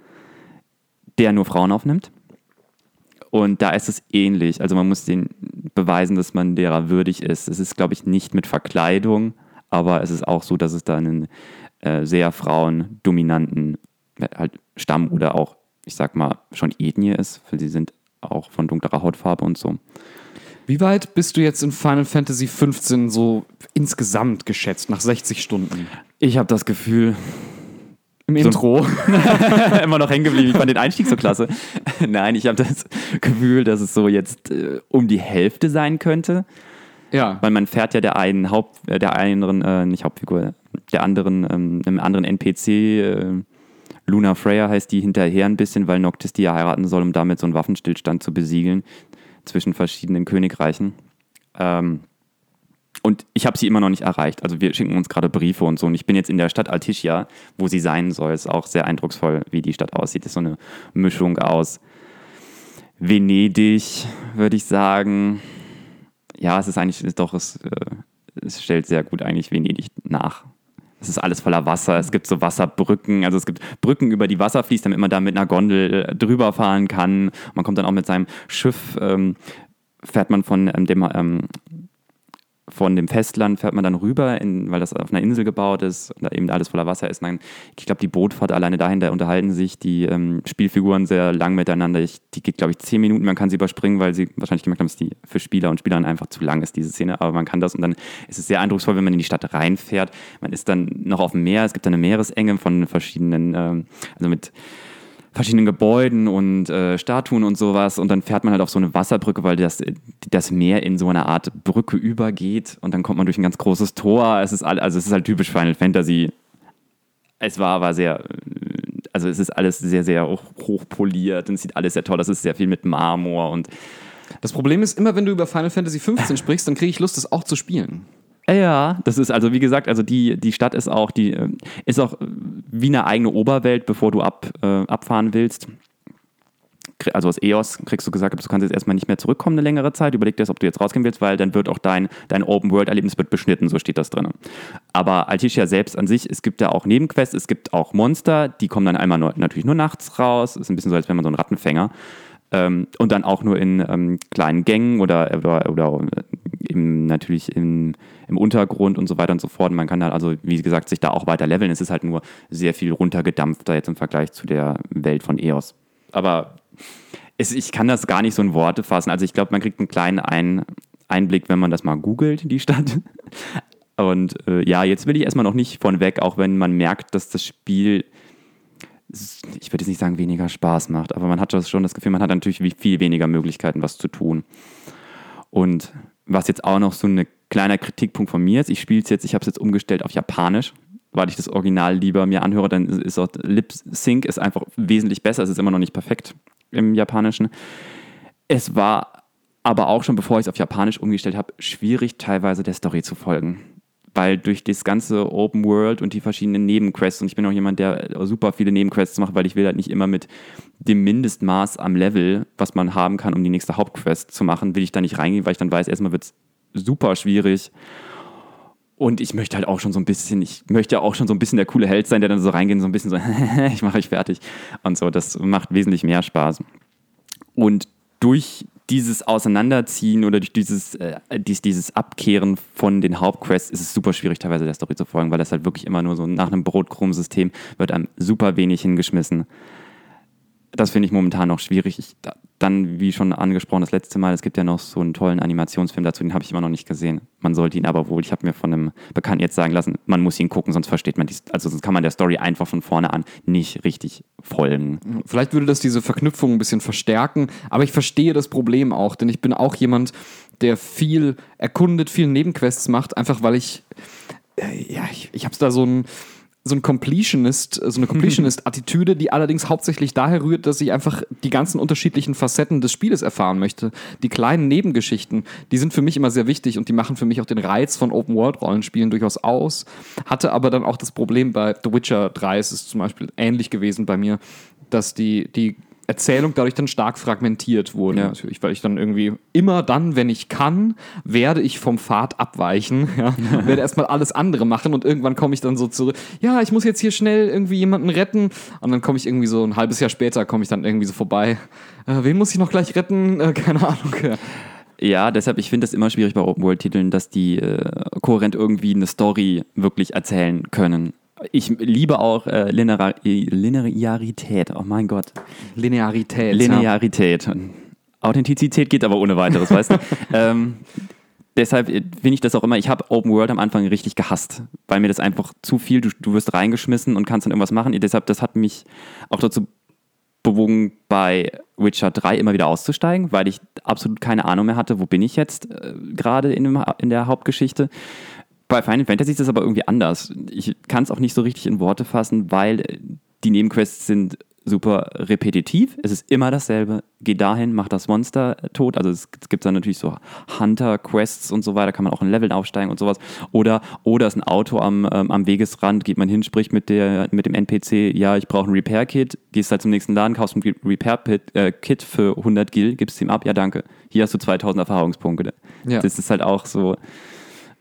der nur Frauen aufnimmt. Und da ist es ähnlich. Also man muss denen beweisen, dass man derer würdig ist. Es ist, glaube ich, nicht mit Verkleidung, aber es ist auch so, dass es da einen äh, sehr frauendominanten halt Stamm oder auch, ich sag mal, schon Ethnie ist, weil sie sind auch von dunklerer Hautfarbe und so. Wie weit bist du jetzt in Final Fantasy fünfzehn so insgesamt geschätzt, nach sechzig Stunden? Ich habe das Gefühl... Im Intro. So immer noch hängen geblieben. Ich fand den Einstieg so klasse. Nein, ich habe das Gefühl, dass es so jetzt äh, um die Hälfte sein könnte. Ja. Weil man fährt ja der einen Haupt, äh, der anderen, äh, nicht Hauptfigur, der anderen, ähm, einem anderen N P C, äh, Luna Freya heißt die, hinterher ein bisschen, weil Noctis die ja heiraten soll, um damit so einen Waffenstillstand zu besiegeln zwischen verschiedenen Königreichen. Ähm, Und ich habe sie immer noch nicht erreicht. Also wir schicken uns gerade Briefe und so. Und ich bin jetzt in der Stadt Alticia, wo sie sein soll. Ist auch sehr eindrucksvoll, wie die Stadt aussieht. Ist so eine Mischung aus Venedig, würde ich sagen. Ja, es ist eigentlich, ist doch, es, es stellt sehr gut eigentlich Venedig nach. Es ist alles voller Wasser. Es gibt so Wasserbrücken. Also es gibt Brücken, über die Wasser fließt, damit man da mit einer Gondel drüber fahren kann. Man kommt dann auch mit seinem Schiff, ähm, fährt man von ähm, dem... Ähm, von dem Festland fährt man dann rüber, in, weil das auf einer Insel gebaut ist und da eben alles voller Wasser ist. Und dann, ich glaube, die Bootfahrt alleine dahin, da unterhalten sich die ähm, Spielfiguren sehr lang miteinander. Ich, die geht, glaube ich, zehn Minuten. Man kann sie überspringen, weil sie wahrscheinlich gemerkt haben, dass die für Spieler und Spielerinnen einfach zu lang ist, diese Szene. Aber man kann das und dann ist es sehr eindrucksvoll, wenn man in die Stadt reinfährt. Man ist dann noch auf dem Meer. Es gibt eine Meeresenge von verschiedenen, ähm, also mit verschiedenen Gebäuden und äh, Statuen und sowas und dann fährt man halt auf so eine Wasserbrücke, weil das, das Meer in so eine Art Brücke übergeht und dann kommt man durch ein ganz großes Tor. Es ist all, also es ist halt typisch Final Fantasy. Es war aber sehr, also es ist alles sehr, sehr hochpoliert und es sieht alles sehr toll aus. Es ist sehr viel mit Marmor und das Problem ist, immer wenn du über Final Fantasy fünfzehn sprichst, dann kriege ich Lust, das auch zu spielen. Ja, das ist also, wie gesagt, also die, die Stadt ist auch, die ist auch wie eine eigene Oberwelt, bevor du ab, äh, abfahren willst. Also aus Eos kriegst du gesagt, du kannst jetzt erstmal nicht mehr zurückkommen eine längere Zeit. Überleg dir das, ob du jetzt rausgehen willst, weil dann wird auch dein, dein Open-World-Erlebnis wird beschnitten, so steht das drin. Aber Altissia selbst an sich, es gibt ja auch Nebenquests, es gibt auch Monster, die kommen dann einmal nur, natürlich nur nachts raus. Ist ein bisschen so, als wäre man so ein Rattenfänger. Ähm, und dann auch nur in ähm, kleinen Gängen oder, oder, oder im, natürlich im, im Untergrund und so weiter und so fort. Man kann da also, wie gesagt, sich da auch weiter leveln. Es ist halt nur sehr viel runtergedampfter jetzt im Vergleich zu der Welt von Eos. Aber es, ich kann das gar nicht so in Worte fassen. Also ich glaube, man kriegt einen kleinen Ein- Einblick, wenn man das mal googelt, die Stadt. Und äh, ja, jetzt will ich erstmal noch nicht von weg, auch wenn man merkt, dass das Spiel, ich würde jetzt nicht sagen, weniger Spaß macht, aber man hat schon das Gefühl, man hat natürlich viel weniger Möglichkeiten, was zu tun. Und was jetzt auch noch so ein kleiner Kritikpunkt von mir ist, ich spiele es jetzt, ich habe es jetzt umgestellt auf Japanisch, weil ich das Original lieber mir anhöre, dann ist auch Lip Sync ist einfach wesentlich besser, es ist immer noch nicht perfekt im Japanischen. Es war aber auch schon, bevor ich es auf Japanisch umgestellt habe, schwierig teilweise der Story zu folgen. Weil durch das ganze Open World und die verschiedenen Nebenquests, und ich bin auch jemand, der super viele Nebenquests macht, weil ich will halt nicht immer mit dem Mindestmaß am Level, was man haben kann, um die nächste Hauptquest zu machen, will ich da nicht reingehen, weil ich dann weiß, erstmal wird es super schwierig. Und ich möchte halt auch schon so ein bisschen, ich möchte auch schon so ein bisschen der coole Held sein, der dann so reingeht und so ein bisschen so, ich mache euch fertig. Und so, das macht wesentlich mehr Spaß. Und durch dieses Auseinanderziehen oder durch dieses, äh, dies, dieses Abkehren von den Hauptquests ist es super schwierig, teilweise der Story zu folgen, weil das halt wirklich immer nur so nach einem Brotkrummensystem wird einem super wenig hingeschmissen. Das finde ich momentan noch schwierig. Ich, da, dann, wie schon angesprochen, das letzte Mal, es gibt ja noch so einen tollen Animationsfilm dazu, den habe ich immer noch nicht gesehen. Man sollte ihn aber wohl, ich habe mir von einem Bekannten jetzt sagen lassen, man muss ihn gucken, sonst versteht man die, also sonst kann man der Story einfach von vorne an nicht richtig folgen. Vielleicht würde das diese Verknüpfung ein bisschen verstärken, aber ich verstehe das Problem auch, denn ich bin auch jemand, der viel erkundet, viel Nebenquests macht, einfach weil ich, äh, ja, ich, ich habe da so ein so ein Completionist, so eine Completionist-Attitüde, die allerdings hauptsächlich daher rührt, dass ich einfach die ganzen unterschiedlichen Facetten des Spieles erfahren möchte. Die kleinen Nebengeschichten, die sind für mich immer sehr wichtig und die machen für mich auch den Reiz von Open-World-Rollenspielen durchaus aus. Hatte aber dann auch das Problem bei The Witcher drei, es ist zum Beispiel ähnlich gewesen bei mir, dass die, die Erzählung dadurch dann stark fragmentiert wurde, ja. Natürlich, weil ich dann irgendwie immer dann, wenn ich kann, werde ich vom Pfad abweichen, ja, werde erstmal alles andere machen und irgendwann komme ich dann so zurück, ja, ich muss jetzt hier schnell irgendwie jemanden retten und dann komme ich irgendwie so ein halbes Jahr später, komme ich dann irgendwie so vorbei, äh, wen muss ich noch gleich retten? Äh, keine Ahnung. Ja. Ja, deshalb, ich finde es immer schwierig bei Open-World-Titeln, dass die äh, kohärent irgendwie eine Story wirklich erzählen können. Ich liebe auch äh, Linear- Linearität, oh mein Gott. Linearität. Linearität. Ja. Authentizität geht aber ohne weiteres, weißt du? ähm, deshalb finde ich das auch immer, ich habe Open World am Anfang richtig gehasst, weil mir das einfach zu viel, du, du wirst reingeschmissen und kannst dann irgendwas machen. Deshalb, das hat mich auch dazu bewogen, bei Witcher drei immer wieder auszusteigen, weil ich absolut keine Ahnung mehr hatte, wo bin ich jetzt äh, gerade in, dem, in der Hauptgeschichte. Bei Final Fantasy ist das aber irgendwie anders. Ich kann es auch nicht so richtig in Worte fassen, weil die Nebenquests sind super repetitiv. Es ist immer dasselbe. Geh dahin, mach das Monster tot. Also es gibt dann natürlich so Hunter-Quests und so weiter. Kann man auch in Leveln aufsteigen und sowas. Oder, oder ist ein Auto am, ähm, am Wegesrand, geht man hin, spricht mit, der, mit dem N P C, ja, ich brauche ein Repair-Kit. Gehst halt zum nächsten Laden, kaufst ein Repair-Kit äh, Kit für hundert Gil, gibst ihm ab, ja danke. Hier hast du zweitausend Erfahrungspunkte. Ja. Das ist halt auch so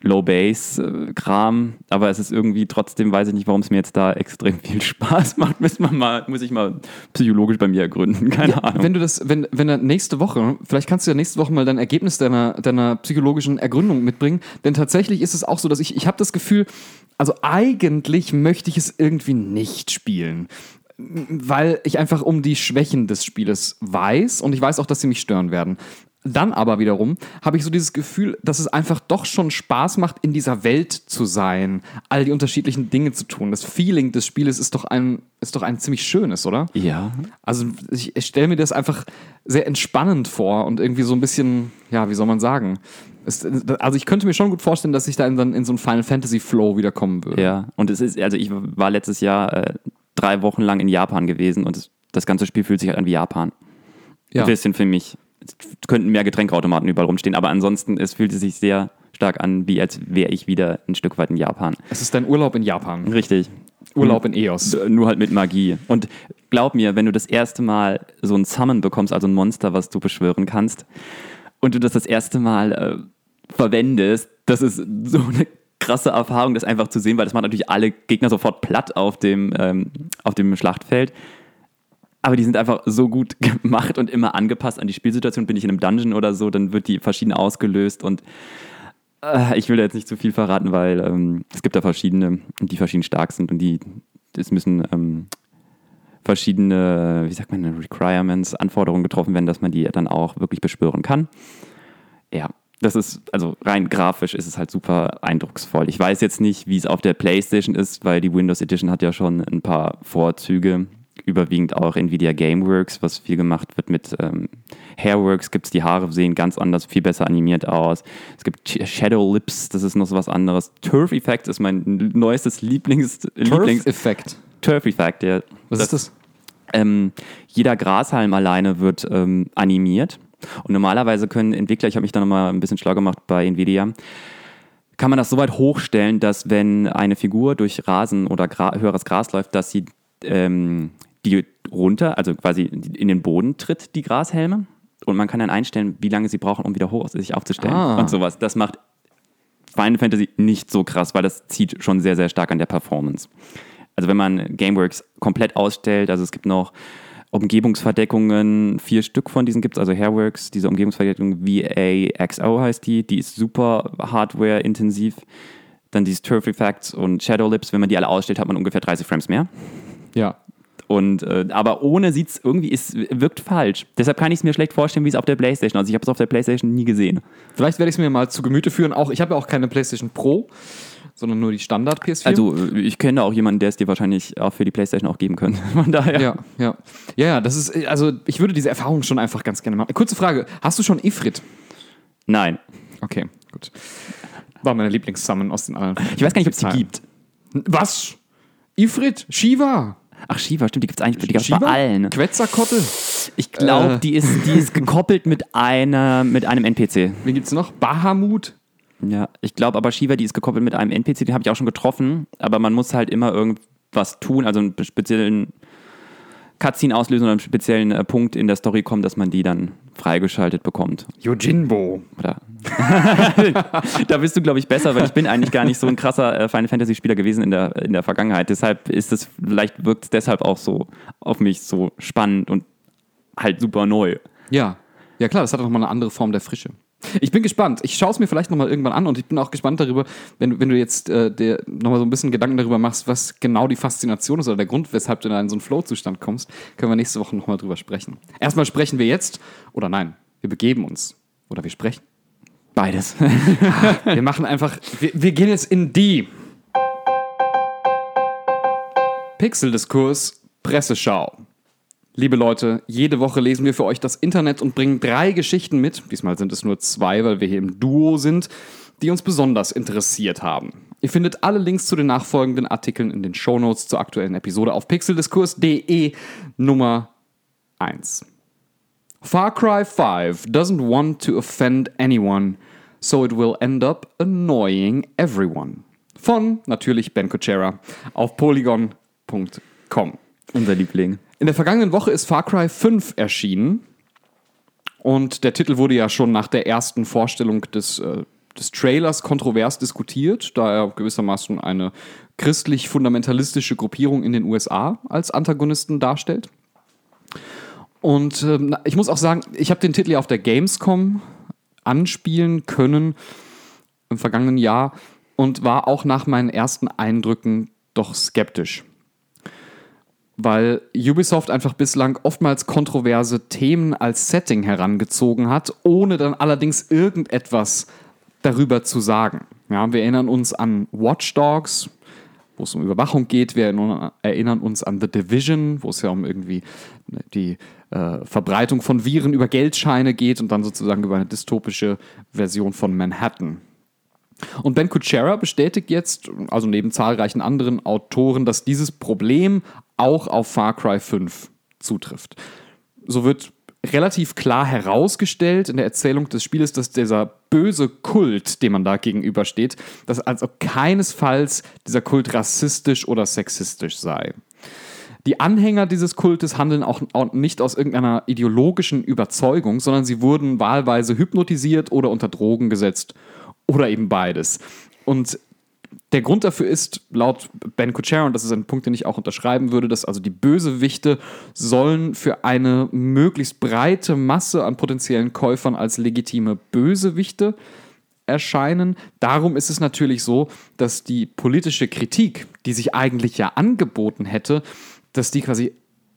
Low-Bass-Kram, aber es ist irgendwie trotzdem, weiß ich nicht, warum es mir jetzt da extrem viel Spaß macht. Muss, man mal, muss ich mal psychologisch bei mir ergründen, keine ja, Ahnung. Wenn du das, wenn, wenn er nächste Woche, vielleicht kannst du ja nächste Woche mal dein Ergebnis deiner, deiner psychologischen Ergründung mitbringen, denn tatsächlich ist es auch so, dass ich, ich habe das Gefühl, also eigentlich möchte ich es irgendwie nicht spielen. Weil ich einfach um die Schwächen des Spieles weiß und ich weiß auch, dass sie mich stören werden. Dann aber wiederum habe ich so dieses Gefühl, dass es einfach doch schon Spaß macht, in dieser Welt zu sein, all die unterschiedlichen Dinge zu tun. Das Feeling des Spieles ist doch ein, ist doch ein ziemlich schönes, oder? Ja. Also ich, ich stelle mir das einfach sehr entspannend vor und irgendwie so ein bisschen, ja, wie soll man sagen? Es, also ich könnte mir schon gut vorstellen, dass ich da in, in so einen Final Fantasy Flow wieder kommen würde. Ja, und es ist, also ich war letztes Jahr äh, drei Wochen lang in Japan gewesen und das, das ganze Spiel fühlt sich halt an wie Japan. Ja. Ein bisschen für mich. Es könnten mehr Getränkeautomaten überall rumstehen, aber ansonsten, es fühlt sich sehr stark an, wie als wäre ich wieder ein Stück weit in Japan. Es ist dein Urlaub in Japan. Richtig. Urlaub in E O S. Nur halt mit Magie. Und glaub mir, wenn du das erste Mal so ein Summon bekommst, also ein Monster, was du beschwören kannst, und du das das erste Mal äh, verwendest, das ist so eine krasse Erfahrung, das einfach zu sehen, weil das macht natürlich alle Gegner sofort platt auf dem, ähm, auf dem Schlachtfeld. Aber die sind einfach so gut gemacht und immer angepasst an die Spielsituation. Bin ich in einem Dungeon oder so, dann wird die verschieden ausgelöst und äh, ich will da jetzt nicht zu viel verraten, weil ähm, es gibt da verschiedene, die verschieden stark sind und die, es müssen ähm, verschiedene, wie sagt man, Requirements, Anforderungen getroffen werden, dass man die dann auch wirklich beschwören kann. Ja, das ist, also rein grafisch ist es halt super eindrucksvoll. Ich weiß jetzt nicht, wie es auf der PlayStation ist, weil die Windows Edition hat ja schon ein paar Vorzüge. Überwiegend auch Nvidia Gameworks, was viel gemacht wird mit ähm, Hairworks, gibt es die Haare, sehen ganz anders, viel besser animiert aus. Es gibt Shadow Lips, das ist noch so was anderes. Turf Effect ist mein neuestes Lieblings... Turf Lieblings- Effect? Turf Effect, ja. Was das, ist das? Ähm, jeder Grashalm alleine wird ähm, animiert und normalerweise können Entwickler, ich habe mich da nochmal ein bisschen schlau gemacht bei Nvidia, kann man das so weit hochstellen, dass wenn eine Figur durch Rasen oder Gra- höheres Gras läuft, dass sie ähm, die runter, also quasi in den Boden tritt, die Grashelme. Und man kann dann einstellen, wie lange sie brauchen, um wieder hoch sich aufzustellen Ah. und sowas. Das macht Final Fantasy nicht so krass, weil das zieht schon sehr, sehr stark an der Performance. Also wenn man Gameworks komplett ausstellt, also es gibt noch Umgebungsverdeckungen, vier Stück von diesen gibt es, also Hairworks, diese Umgebungsverdeckung V A X O heißt die, die ist super hardware-intensiv. Dann dieses Turf Effects und Shadow Lips, wenn man die alle ausstellt, hat man ungefähr dreißig Frames mehr. Ja. Und, äh, aber ohne sieht es irgendwie, es wirkt falsch. Deshalb kann ich es mir schlecht vorstellen, wie es auf der PlayStation. Also ich habe es auf der PlayStation nie gesehen. Vielleicht werde ich es mir mal zu Gemüte führen. Auch, ich habe ja auch keine PlayStation Pro, sondern nur die Standard-P S vier. Also ich kenne auch jemanden, der es dir wahrscheinlich auch für die PlayStation auch geben könnte. Von daher. Ja, ja. Ja, ja, das ist, also ich würde diese Erfahrung schon einfach ganz gerne machen. Kurze Frage, hast du schon Ifrit? Nein. Okay, gut. War meine Lieblings-Summon aus den anderen. Ich weiß gar nicht, ob es die gibt. Was? Ifrit? Shiva? Ach, Shiva, stimmt, die gibt es eigentlich die gibt's bei Shiva? allen. Quetzalcoatl? Ich glaube, Äh. die, ist, die ist gekoppelt mit, einer, mit einem N P C. Wen gibt's noch? Bahamut? Ja, ich glaube aber Shiva, die ist gekoppelt mit einem N P C, den habe ich auch schon getroffen, aber man muss halt immer irgendwas tun, also einen speziellen Cutscene auslösen oder einen speziellen äh, Punkt in der Story kommen, dass man die dann freigeschaltet bekommt. Yojimbo. Oder da bist du, glaube ich, besser, weil ich bin eigentlich gar nicht so ein krasser äh, Final Fantasy Spieler gewesen in der, in der Vergangenheit. Deshalb ist es, vielleicht wirkt es deshalb auch so auf mich so spannend und halt super neu. Ja, ja klar, das hat auch nochmal eine andere Form der Frische. Ich bin gespannt. Ich schaue es mir vielleicht nochmal irgendwann an und ich bin auch gespannt darüber, wenn, wenn du jetzt äh, dir nochmal so ein bisschen Gedanken darüber machst, was genau die Faszination ist oder der Grund, weshalb du da in so einen Flow-Zustand kommst, können wir nächste Woche nochmal drüber sprechen. Erstmal sprechen wir jetzt, oder nein, wir begeben uns. Oder wir sprechen. Beides. Wir machen einfach, wir, wir gehen jetzt in die Pixeldiskurs Presseschau. Liebe Leute, jede Woche lesen wir für euch das Internet und bringen drei Geschichten mit. Diesmal sind es nur zwei, weil wir hier im Duo sind, die uns besonders interessiert haben. Ihr findet alle Links zu den nachfolgenden Artikeln in den Shownotes zur aktuellen Episode auf pixeldiskurs.de Nummer eins. Far Cry five doesn't want to offend anyone, so it will end up annoying everyone. Von, natürlich, Ben Kuchera auf polygon punkt com. Unser Liebling. In der vergangenen Woche ist Far Cry fünf erschienen und der Titel wurde ja schon nach der ersten Vorstellung des äh, des Trailers kontrovers diskutiert, da er gewissermaßen eine christlich-fundamentalistische Gruppierung in den U S A als Antagonisten darstellt. Und äh, ich muss auch sagen, ich habe den Titel ja auf der Gamescom anspielen können im vergangenen Jahr und war auch nach meinen ersten Eindrücken doch skeptisch. Weil Ubisoft einfach bislang oftmals kontroverse Themen als Setting herangezogen hat, ohne dann allerdings irgendetwas darüber zu sagen. Ja, wir erinnern uns an Watch Dogs, wo es um Überwachung geht. Wir erinnern uns an The Division, wo es ja um irgendwie die äh, Verbreitung von Viren über Geldscheine geht und dann sozusagen über eine dystopische Version von Manhattan. Und Ben Kuchera bestätigt jetzt, also neben zahlreichen anderen Autoren, dass dieses Problem auch auf Far Cry fünf zutrifft. So wird relativ klar herausgestellt in der Erzählung des Spieles, dass dieser böse Kult, dem man da gegenübersteht, dass also keinesfalls dieser Kult rassistisch oder sexistisch sei. Die Anhänger dieses Kultes handeln auch nicht aus irgendeiner ideologischen Überzeugung, sondern sie wurden wahlweise hypnotisiert oder unter Drogen gesetzt oder eben beides. Und der Grund dafür ist, laut Ben Kuchera, und das ist ein Punkt, den ich auch unterschreiben würde, dass also die Bösewichte sollen für eine möglichst breite Masse an potenziellen Käufern als legitime Bösewichte erscheinen. Darum ist es natürlich so, dass die politische Kritik, die sich eigentlich ja angeboten hätte, dass die quasi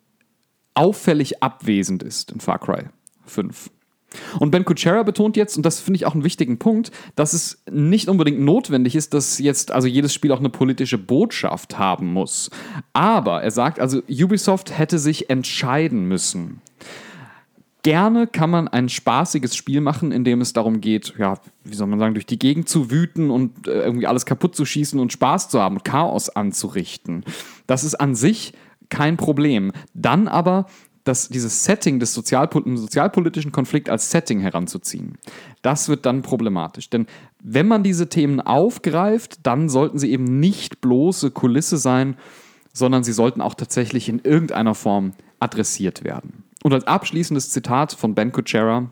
auffällig abwesend ist in Far Cry fünf. Und Ben Kuchera betont jetzt, und das finde ich auch einen wichtigen Punkt, dass es nicht unbedingt notwendig ist, dass jetzt also jedes Spiel auch eine politische Botschaft haben muss. Aber er sagt also, Ubisoft hätte sich entscheiden müssen. Gerne kann man ein spaßiges Spiel machen, in dem es darum geht, ja, wie soll man sagen, durch die Gegend zu wüten und äh, irgendwie alles kaputt zu schießen und Spaß zu haben, Chaos anzurichten. Das ist an sich kein Problem. Dann aber dass dieses Setting des Sozialpol- sozialpolitischen Konflikt als Setting heranzuziehen. Das wird dann problematisch. Denn wenn man diese Themen aufgreift, dann sollten sie eben nicht bloße Kulisse sein, sondern sie sollten auch tatsächlich in irgendeiner Form adressiert werden. Und als abschließendes Zitat von Ben Kuchera: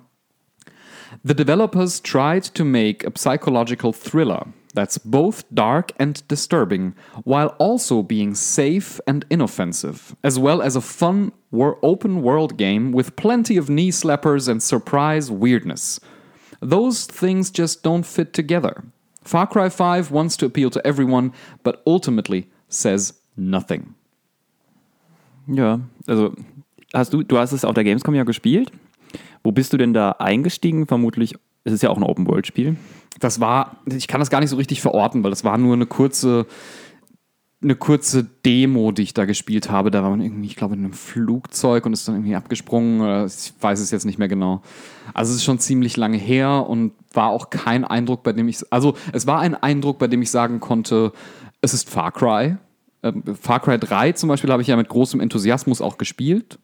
The developers tried to make a psychological thriller that's both dark and disturbing, while also being safe and inoffensive, as well as a fun open-world game with plenty of knee-slappers and surprise weirdness. Those things just don't fit together. Far Cry five wants to appeal to everyone, but ultimately says nothing. Ja, also hast du, du hast es auf der Gamescom ja gespielt. Wo bist du denn da eingestiegen? Vermutlich, es ist ja auch ein Open-World-Spiel. Das war, ich kann das gar nicht so richtig verorten, weil das war nur eine kurze, eine kurze Demo, die ich da gespielt habe. Da war man irgendwie, ich glaube, in einem Flugzeug und ist dann irgendwie abgesprungen. Ich weiß es jetzt nicht mehr genau. Also es ist schon ziemlich lange her und war auch kein Eindruck, bei dem ich, also es war ein Eindruck, bei dem ich sagen konnte, es ist Far Cry. Ähm, Far Cry drei zum Beispiel habe ich ja mit großem Enthusiasmus auch gespielt.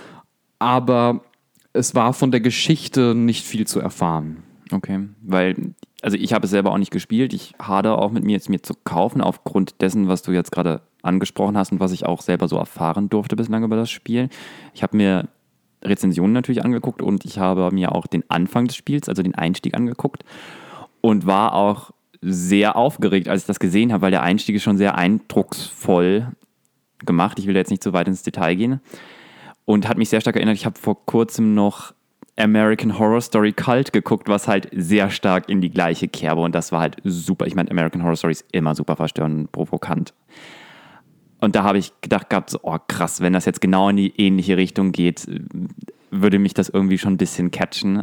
Aber es war von der Geschichte nicht viel zu erfahren. Okay, weil, also ich habe es selber auch nicht gespielt. Ich hadere auch mit mir, jetzt mir zu kaufen, aufgrund dessen, was du jetzt gerade angesprochen hast und was ich auch selber so erfahren durfte bislang über das Spiel. Ich habe mir Rezensionen natürlich angeguckt und ich habe mir auch den Anfang des Spiels, also den Einstieg angeguckt und war auch sehr aufgeregt, als ich das gesehen habe, weil der Einstieg ist schon sehr eindrucksvoll gemacht. Ich will jetzt nicht so weit ins Detail gehen. Und hat mich sehr stark erinnert, ich habe vor kurzem noch American Horror Story Cult geguckt, was halt sehr stark in die gleiche Kerbe, und das war halt super. Ich meine, American Horror Story ist immer super verstörend und provokant. Und da habe ich gedacht gehabt, so, oh krass, wenn das jetzt genau in die ähnliche Richtung geht, würde mich das irgendwie schon ein bisschen catchen.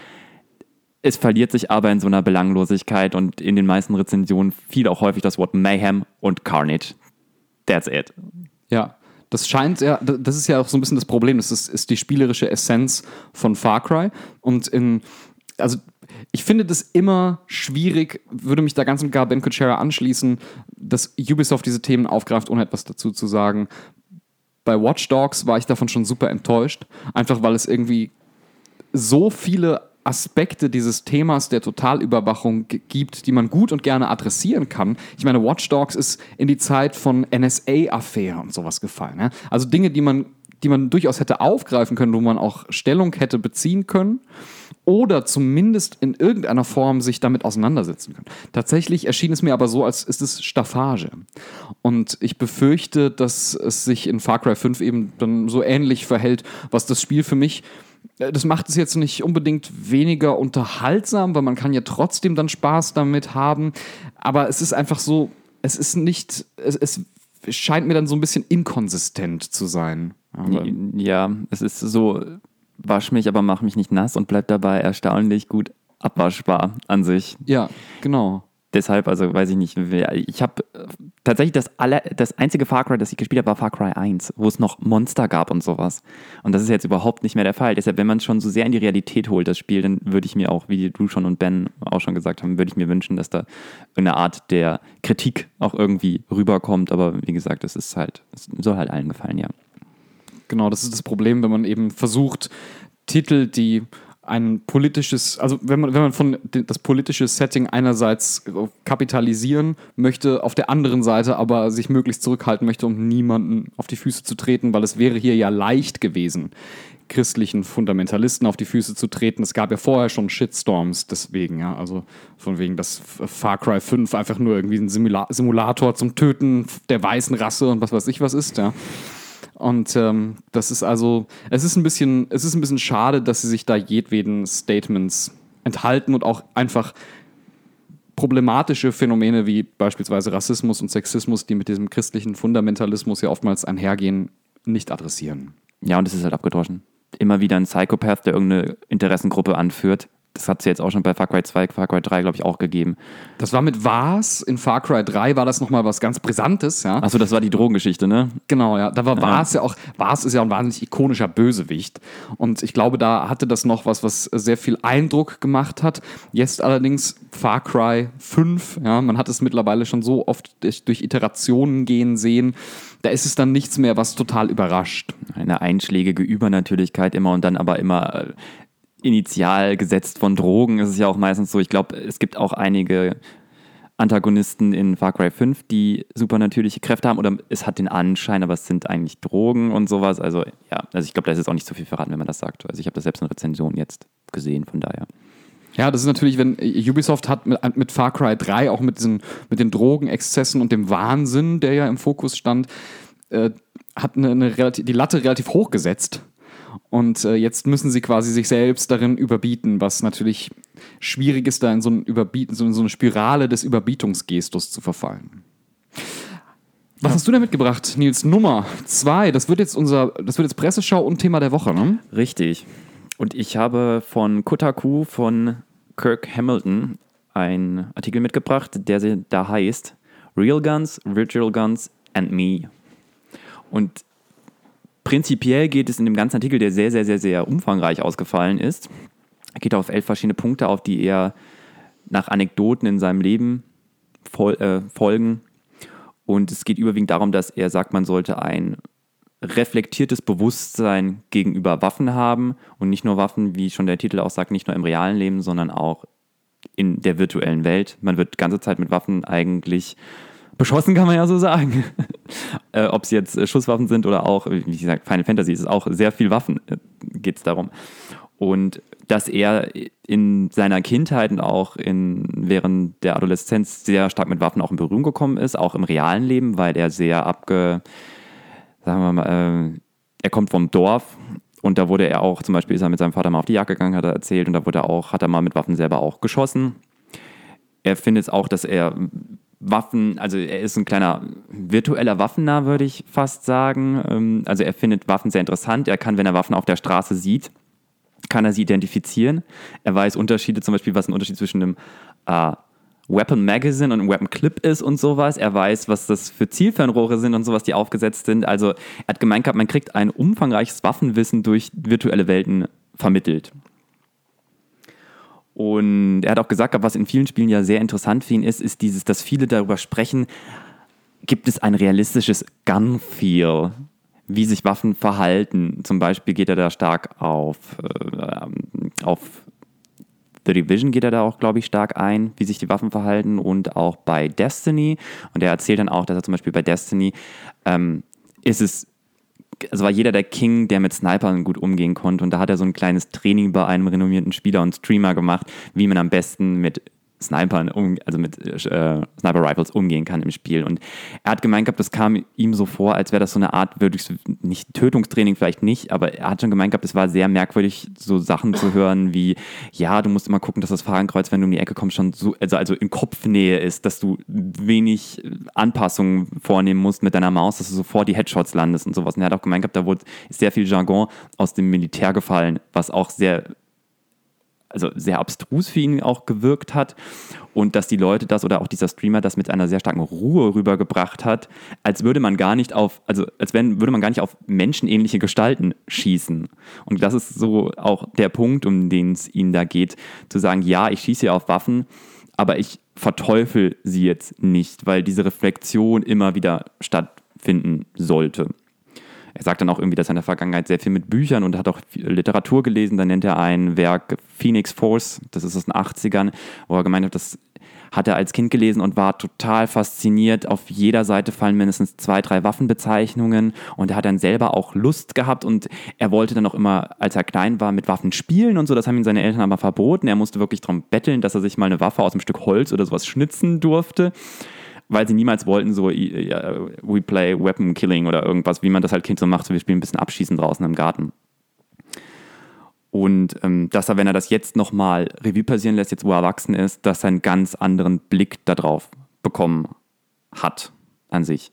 Es verliert sich aber in so einer Belanglosigkeit und in den meisten Rezensionen fiel auch häufig das Wort Mayhem und Carnage. That's it. Ja. Das scheint ja, das ist ja auch so ein bisschen das Problem. Das ist, ist die spielerische Essenz von Far Cry. Und in, also ich finde das immer schwierig, würde mich da ganz und gar Ben Kuchera anschließen, dass Ubisoft diese Themen aufgreift, ohne etwas dazu zu sagen. Bei Watch Dogs war ich davon schon super enttäuscht. Einfach weil es irgendwie so viele Aspekte dieses Themas der Totalüberwachung g- gibt, die man gut und gerne adressieren kann. Ich meine, Watch Dogs ist in die Zeit von N S A-Affäre und sowas gefallen. Ja? Also Dinge, die man die man durchaus hätte aufgreifen können, wo man auch Stellung hätte beziehen können oder zumindest in irgendeiner Form sich damit auseinandersetzen können. Tatsächlich erschien es mir aber so, als ist es Staffage. Und ich befürchte, dass es sich in Far Cry fünf eben dann so ähnlich verhält, was das Spiel für mich, das macht es jetzt nicht unbedingt weniger unterhaltsam, weil man kann ja trotzdem dann Spaß damit haben, aber es ist einfach so, es ist nicht, es, es scheint mir dann so ein bisschen inkonsistent zu sein. Aber ja, es ist so, wasch mich, aber mach mich nicht nass und bleib dabei erstaunlich gut abwaschbar an sich. Ja, genau. Deshalb, also weiß ich nicht, ich habe tatsächlich das, aller, das einzige Far Cry, das ich gespielt habe, war Far Cry eins, wo es noch Monster gab und sowas. Und das ist jetzt überhaupt nicht mehr der Fall. Deshalb, wenn man es schon so sehr in die Realität holt, das Spiel, dann würde ich mir auch, wie du schon und Ben auch schon gesagt haben, würde ich mir wünschen, dass da eine Art der Kritik auch irgendwie rüberkommt. Aber wie gesagt, es ist halt, es soll halt allen gefallen, ja. Genau, das ist das Problem, wenn man eben versucht, Titel, die ein politisches, also wenn man, wenn man von das politische Setting einerseits kapitalisieren möchte, auf der anderen Seite aber sich möglichst zurückhalten möchte, um niemanden auf die Füße zu treten, weil es wäre hier ja leicht gewesen, christlichen Fundamentalisten auf die Füße zu treten. Es gab ja vorher schon Shitstorms deswegen, ja, also von wegen, dass Far Cry fünf einfach nur irgendwie ein Simula- Simulator zum Töten der weißen Rasse und was weiß ich was ist, ja. Und ähm, das ist also, es ist ein bisschen, es ist ein bisschen schade, dass sie sich da jedweden Statements enthalten und auch einfach problematische Phänomene wie beispielsweise Rassismus und Sexismus, die mit diesem christlichen Fundamentalismus ja oftmals einhergehen, nicht adressieren. Ja, und es ist halt abgedroschen. Immer wieder ein Psychopath, der irgendeine Interessengruppe anführt. Das hat es jetzt auch schon bei Far Cry zwei, Far Cry drei, glaube ich, auch gegeben. Das war mit Vars. In Far Cry drei war das nochmal was ganz Brisantes, ja. Achso, das war die Drogengeschichte, ne? Genau, ja. Da war Ja. Vars ja auch, Vars ist ja ein wahnsinnig ikonischer Bösewicht. Und ich glaube, da hatte das noch was, was sehr viel Eindruck gemacht hat. Jetzt allerdings Far Cry fünf, ja, man hat es mittlerweile schon so oft durch, durch Iterationen gehen sehen. Da ist es dann nichts mehr, was total überrascht. Eine einschlägige Übernatürlichkeit immer und dann aber immer äh, initial gesetzt von Drogen. Es ist ja auch meistens so, ich glaube, es gibt auch einige Antagonisten in Far Cry fünf, die supernatürliche Kräfte haben oder es hat den Anschein, aber es sind eigentlich Drogen und sowas. Also ja, also ich glaube, da ist jetzt auch nicht so viel verraten, wenn man das sagt. Also ich habe das selbst in Rezensionen jetzt gesehen, von daher. Ja, das ist natürlich, wenn Ubisoft hat mit, mit Far Cry drei, auch mit, diesen, mit den Drogenexzessen und dem Wahnsinn, der ja im Fokus stand, äh, hat eine, eine relativ, die Latte relativ hoch gesetzt. Und äh, jetzt müssen sie quasi sich selbst darin überbieten, was natürlich schwierig ist, da in so, ein Überbieten, so, in so eine Spirale des Überbietungsgestus zu verfallen. Was ja. hast du denn mitgebracht, Nils? Nummer zwei. Das wird jetzt unser, das wird jetzt Presseschau und Thema der Woche, ne? Richtig. Und ich habe von Kotaku von Kirk Hamilton einen Artikel mitgebracht, der da heißt Real Guns, Virtual Guns and Me. Und prinzipiell geht es in dem ganzen Artikel, der sehr, sehr, sehr, sehr umfangreich ausgefallen ist, geht auf elf verschiedene Punkte auf, die er nach Anekdoten in seinem Leben fol- äh, folgen. Und es geht überwiegend darum, dass er sagt, man sollte ein reflektiertes Bewusstsein gegenüber Waffen haben und nicht nur Waffen, wie schon der Titel auch sagt, nicht nur im realen Leben, sondern auch in der virtuellen Welt. Man wird die ganze Zeit mit Waffen eigentlich beschossen, kann man ja so sagen. äh, Ob es jetzt äh, Schusswaffen sind oder auch, wie gesagt, Final Fantasy, es ist auch sehr viel Waffen, äh, geht es darum. Und dass er in seiner Kindheit und auch in, während der Adoleszenz sehr stark mit Waffen auch in Berührung gekommen ist, auch im realen Leben, weil er sehr abge... sagen wir mal, äh, er kommt vom Dorf und da wurde er auch, zum Beispiel ist er mit seinem Vater mal auf die Jagd gegangen, hat er erzählt, und da wurde er auch, hat er mal mit Waffen selber auch geschossen. Er findet es auch, dass er Waffen, also er ist ein kleiner virtueller Waffennah, würde ich fast sagen. Ähm, also er findet Waffen sehr interessant. Er kann, wenn er Waffen auf der Straße sieht, kann er sie identifizieren. Er weiß Unterschiede, zum Beispiel, was ein Unterschied zwischen einem äh, Weapon Magazine und ein Weapon Clip ist und sowas. Er weiß, was das für Zielfernrohre sind und sowas, die aufgesetzt sind. Also er hat gemeint gehabt, man kriegt ein umfangreiches Waffenwissen durch virtuelle Welten vermittelt. Und er hat auch gesagt, was in vielen Spielen ja sehr interessant für ihn ist, ist dieses, dass viele darüber sprechen, gibt es ein realistisches Gun-Feel, wie sich Waffen verhalten. Zum Beispiel geht er da stark auf, äh, auf The Division geht er da auch, glaube ich, stark ein, wie sich die Waffen verhalten, und auch bei Destiny. Und er erzählt dann auch, dass er zum Beispiel bei Destiny ähm, ist es also war jeder der King, der mit Snipern gut umgehen konnte. Und da hat er so ein kleines Training bei einem renommierten Spieler und Streamer gemacht, wie man am besten mit Snipern, um, also mit äh, Sniper-Rifles umgehen kann im Spiel. Und er hat gemeint gehabt, das kam ihm so vor, als wäre das so eine Art, wirklich nicht Tötungstraining vielleicht nicht, aber er hat schon gemeint gehabt, es war sehr merkwürdig, so Sachen zu hören wie, ja, du musst immer gucken, dass das Fadenkreuz, wenn du um die Ecke kommst, schon so, also, also in Kopfnähe ist, dass du wenig Anpassungen vornehmen musst mit deiner Maus, dass du sofort die Headshots landest und sowas. Und er hat auch gemeint gehabt, da wurde sehr viel Jargon aus dem Militär gefallen, was auch sehr also sehr abstrus für ihn auch gewirkt hat und dass die Leute das oder auch dieser Streamer das mit einer sehr starken Ruhe rübergebracht hat, als würde man gar nicht auf, also als wenn, würde man gar nicht auf menschenähnliche Gestalten schießen. Und das ist so auch der Punkt, um den es ihnen da geht, zu sagen, ja, ich schieße ja auf Waffen, aber ich verteufel sie jetzt nicht, weil diese Reflexion immer wieder stattfinden sollte. Er sagt dann auch irgendwie, dass er in der Vergangenheit sehr viel mit Büchern und hat auch Literatur gelesen. Dann nennt er ein Werk Phoenix Force, das ist aus den achtzigern, wo er gemeint hat, das hat er als Kind gelesen und war total fasziniert. Auf jeder Seite fallen mindestens zwei, drei Waffenbezeichnungen und er hat dann selber auch Lust gehabt und er wollte dann auch immer, als er klein war, mit Waffen spielen und so. Das haben ihm seine Eltern aber verboten. Er musste wirklich darum betteln, dass er sich mal eine Waffe aus einem Stück Holz oder sowas schnitzen durfte, weil sie niemals wollten, so ja, we play Weapon Killing oder irgendwas, wie man das halt Kind so macht, so wir spielen ein bisschen Abschießen draußen im Garten. Und ähm, dass er, wenn er das jetzt nochmal Revue passieren lässt, jetzt wo er erwachsen ist, dass er einen ganz anderen Blick darauf bekommen hat an sich.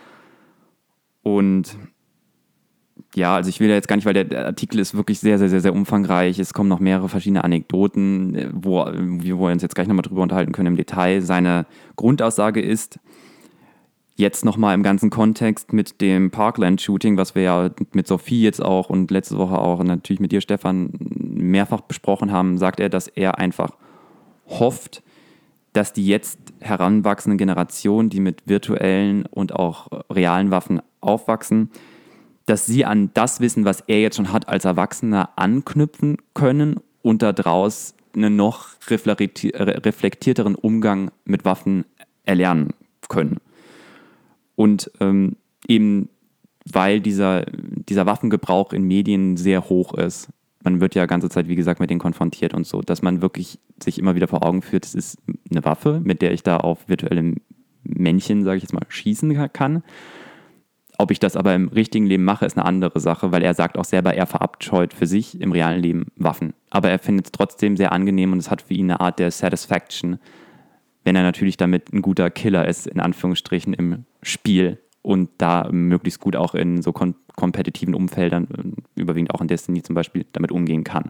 Und ja, also ich will ja jetzt gar nicht, weil der Artikel ist wirklich sehr, sehr, sehr, sehr umfangreich. Es kommen noch mehrere verschiedene Anekdoten, wo, wo wir uns jetzt gleich nochmal drüber unterhalten können im Detail. Seine Grundaussage ist, jetzt nochmal im ganzen Kontext mit dem Parkland-Shooting, was wir ja mit Sophie jetzt auch und letzte Woche auch und natürlich mit dir, Stefan, mehrfach besprochen haben, sagt er, dass er einfach hofft, dass die jetzt heranwachsenden Generationen, die mit virtuellen und auch realen Waffen aufwachsen, dass sie an das Wissen, was er jetzt schon hat als Erwachsener, anknüpfen können und daraus einen noch reflektierteren Umgang mit Waffen erlernen können. Und ähm, eben weil dieser, dieser Waffengebrauch in Medien sehr hoch ist. Man wird ja die ganze Zeit, wie gesagt, mit denen konfrontiert und so, dass man wirklich sich immer wieder vor Augen führt, es ist eine Waffe, mit der ich da auf virtuelle Männchen, sage ich jetzt mal, schießen kann. Ob ich das aber im richtigen Leben mache, ist eine andere Sache, weil er sagt auch selber, er verabscheut für sich im realen Leben Waffen. Aber er findet es trotzdem sehr angenehm und es hat für ihn eine Art der Satisfaction, wenn er natürlich damit ein guter Killer ist, in Anführungsstrichen, im Spiel und da möglichst gut auch in so kom- kompetitiven Umfeldern, überwiegend auch in Destiny zum Beispiel, damit umgehen kann.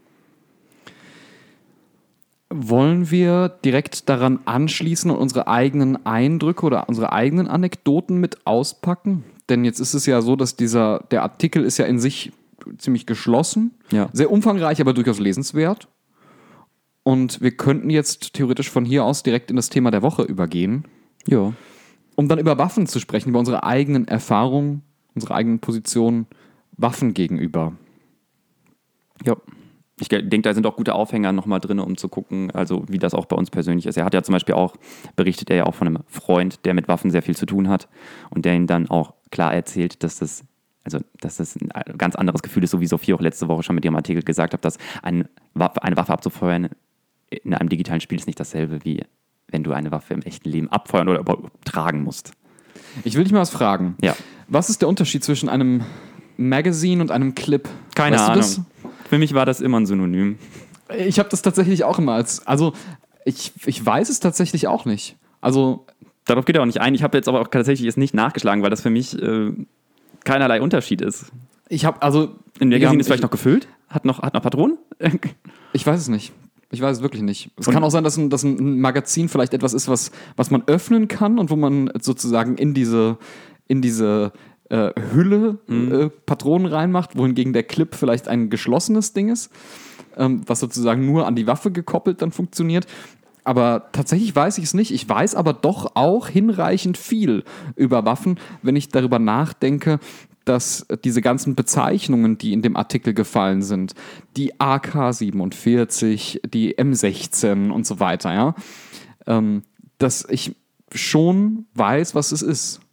Wollen wir direkt daran anschließen und unsere eigenen Eindrücke oder unsere eigenen Anekdoten mit auspacken? Denn jetzt ist es ja so, dass dieser, der Artikel ist ja in sich ziemlich geschlossen, ja. Sehr umfangreich, aber durchaus lesenswert. Und wir könnten jetzt theoretisch von hier aus direkt in das Thema der Woche übergehen. Ja. Um dann über Waffen zu sprechen, über unsere eigenen Erfahrungen, unsere eigenen Positionen Waffen gegenüber. Ja. Ich denke, da sind auch gute Aufhänger nochmal drin, um zu gucken, also wie das auch bei uns persönlich ist. Er hat ja zum Beispiel auch, berichtet er ja auch von einem Freund, der mit Waffen sehr viel zu tun hat und der ihm dann auch klar erzählt, dass das, also, dass das ein ganz anderes Gefühl ist, so wie Sophie auch letzte Woche schon mit ihrem Artikel gesagt hat, dass eine Waffe, eine Waffe abzufeuern in einem digitalen Spiel ist nicht dasselbe, wie wenn du eine Waffe im echten Leben abfeuern oder tragen musst. Ich will dich mal was fragen. Ja. Was ist der Unterschied zwischen einem Magazine und einem Clip? Keine weißt Ahnung. Für mich war das immer ein Synonym. Ich habe das tatsächlich auch immer als, also ich, ich weiß es tatsächlich auch nicht. Also darauf geht er auch nicht ein. Ich habe jetzt aber auch tatsächlich es nicht nachgeschlagen, weil das für mich äh, keinerlei Unterschied ist. Ich habe also ein Magazin ja, ist vielleicht ich, noch gefüllt, hat noch, hat noch Patronen. Ich weiß es nicht. Ich weiß es wirklich nicht. Es und kann auch sein, dass ein, dass ein Magazin vielleicht etwas ist, was, was man öffnen kann und wo man sozusagen in diese, in diese äh, Hülle mhm. äh, Patronen reinmacht, wohingegen der Clip vielleicht ein geschlossenes Ding ist, ähm, was sozusagen nur an die Waffe gekoppelt dann funktioniert. Aber tatsächlich weiß ich es nicht. Ich weiß aber doch auch hinreichend viel über Waffen, wenn ich darüber nachdenke, dass diese ganzen Bezeichnungen, die in dem Artikel gefallen sind, die A K siebenundvierzig, die M sechzehn und so weiter, ja, ähm, dass ich schon weiß, was es ist.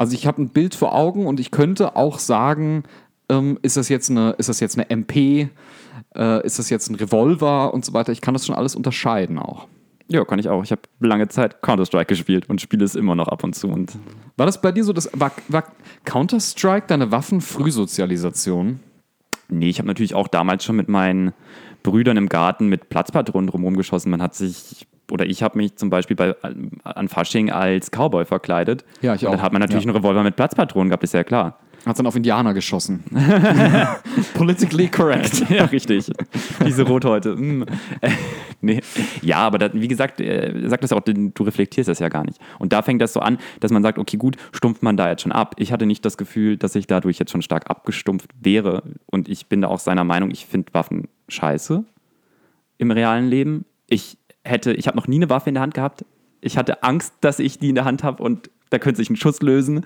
Also ich habe ein Bild vor Augen und ich könnte auch sagen, ähm, ist das jetzt eine, ist das jetzt eine M P, äh, ist das jetzt ein Revolver und so weiter. Ich kann das schon alles unterscheiden auch. Ja, kann ich auch. Ich habe lange Zeit Counter-Strike gespielt und spiele es immer noch ab und zu. Und war das bei dir so, das, war, war Counter-Strike deine Waffenfrühsozialisation? Nee, ich habe natürlich auch damals schon mit meinen Brüdern im Garten mit Platzpatronen drumherum geschossen. Man hat sich, oder ich habe mich zum Beispiel bei, an Fasching als Cowboy verkleidet. Ja, ich auch. Und dann hat man natürlich ja. einen Revolver mit Platzpatronen gehabt, ist ja klar. Hat dann auf Indianer geschossen. Politically correct. Ja, richtig. Diese Rothäute. Mm. Äh, nee. Ja, aber da, wie gesagt, äh, sagt das auch, du reflektierst das ja gar nicht. Und da fängt das so an, dass man sagt, okay, gut, stumpft man da jetzt schon ab. Ich hatte nicht das Gefühl, dass ich dadurch jetzt schon stark abgestumpft wäre. Und ich bin da auch seiner Meinung, ich finde Waffen scheiße im realen Leben. Ich hätte, ich habe noch nie eine Waffe in der Hand gehabt. Ich hatte Angst, dass ich die in der Hand habe und da könnte sich ein Schuss lösen.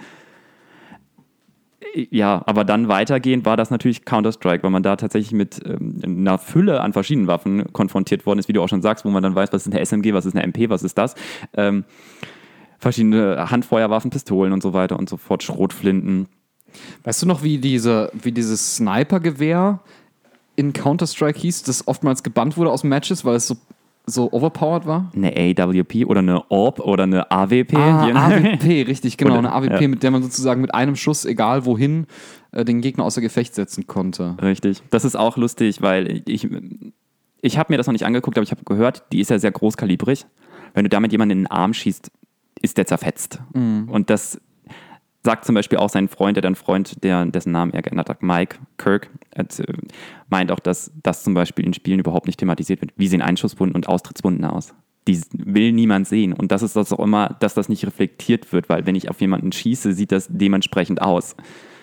Ja, aber dann weitergehend war das natürlich Counter-Strike, weil man da tatsächlich mit ähm, einer Fülle an verschiedenen Waffen konfrontiert worden ist, wie du auch schon sagst, wo man dann weiß, was ist eine S M G, was ist eine M P, was ist das. Ähm, verschiedene Handfeuerwaffen, Pistolen und so weiter und so fort, Schrotflinten. Weißt du noch, wie, diese, wie dieses Sniper-Gewehr in Counter-Strike hieß, das oftmals gebannt wurde aus Matches, weil es so so overpowered war? Eine A W P oder eine O R B oder eine A W P. Ah, A W P, richtig, genau. Oder, eine A W P, ja. mit der man sozusagen mit einem Schuss, egal wohin, äh, den Gegner außer Gefecht setzen konnte. Richtig. Das ist auch lustig, weil ich, ich habe mir das noch nicht angeguckt, aber ich habe gehört, die ist ja sehr großkalibrig. Wenn du damit jemanden in den Arm schießt, ist der zerfetzt. Mhm. Und das sagt zum Beispiel auch sein Freund, der dann Freund, der, dessen Namen er geändert hat, Mike Kirk, hat, äh, meint auch, dass das zum Beispiel in Spielen überhaupt nicht thematisiert wird. Wie sehen Einschusswunden und Austrittswunden aus? Die will niemand sehen. Und das ist das auch immer, dass das nicht reflektiert wird, weil wenn ich auf jemanden schieße, sieht das dementsprechend aus.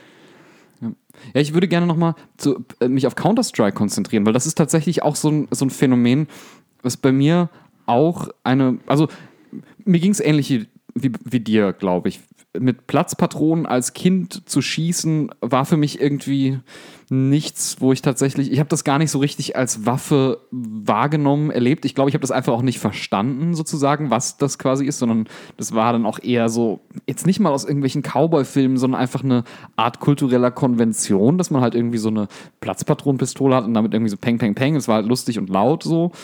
Ja, ja ich würde gerne nochmal äh, mich auf Counter-Strike konzentrieren, weil das ist tatsächlich auch so ein, so ein Phänomen, was bei mir auch eine, also mir ging es ähnlich wie, wie dir, glaube ich. Mit Platzpatronen als Kind zu schießen, war für mich irgendwie nichts, wo ich tatsächlich, ich habe das gar nicht so richtig als Waffe wahrgenommen, erlebt. Ich glaube, ich habe das einfach auch nicht verstanden, sozusagen, was das quasi ist, sondern das war dann auch eher so, jetzt nicht mal aus irgendwelchen Cowboy-Filmen, sondern einfach eine Art kultureller Konvention, dass man halt irgendwie so eine Platzpatronenpistole hat und damit irgendwie so peng, peng, peng. Es war halt lustig und laut so.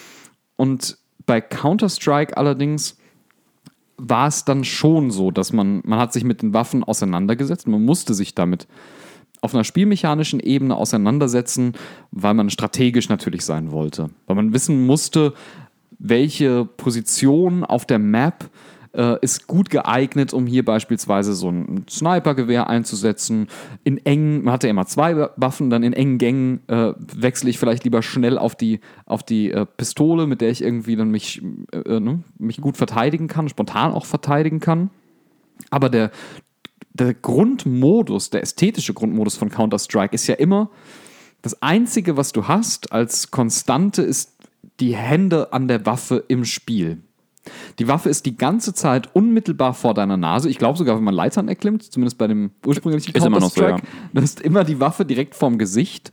Und bei Counter-Strike allerdings war es dann schon so, dass man, man hat sich mit den Waffen auseinandergesetzt, man musste sich damit auf einer spielmechanischen Ebene auseinandersetzen, weil man strategisch natürlich sein wollte. Weil man wissen musste, welche Position auf der Map äh, ist gut geeignet, um hier beispielsweise so ein Snipergewehr einzusetzen. In engen, man hatte ja immer zwei Waffen, dann in engen Gängen äh, wechsle ich vielleicht lieber schnell auf die, auf die äh, Pistole, mit der ich irgendwie dann mich, äh, ne, mich gut verteidigen kann, spontan auch verteidigen kann. Aber der, der Grundmodus, der ästhetische Grundmodus von Counter-Strike ist ja immer, das Einzige, was du hast als Konstante, ist die Hände an der Waffe im Spiel. Die Waffe ist die ganze Zeit unmittelbar vor deiner Nase. Ich glaube sogar, wenn man Leitern erklimmt, zumindest bei dem ursprünglichen Counter-Strike, so, ja. Da ist immer die Waffe direkt vorm Gesicht.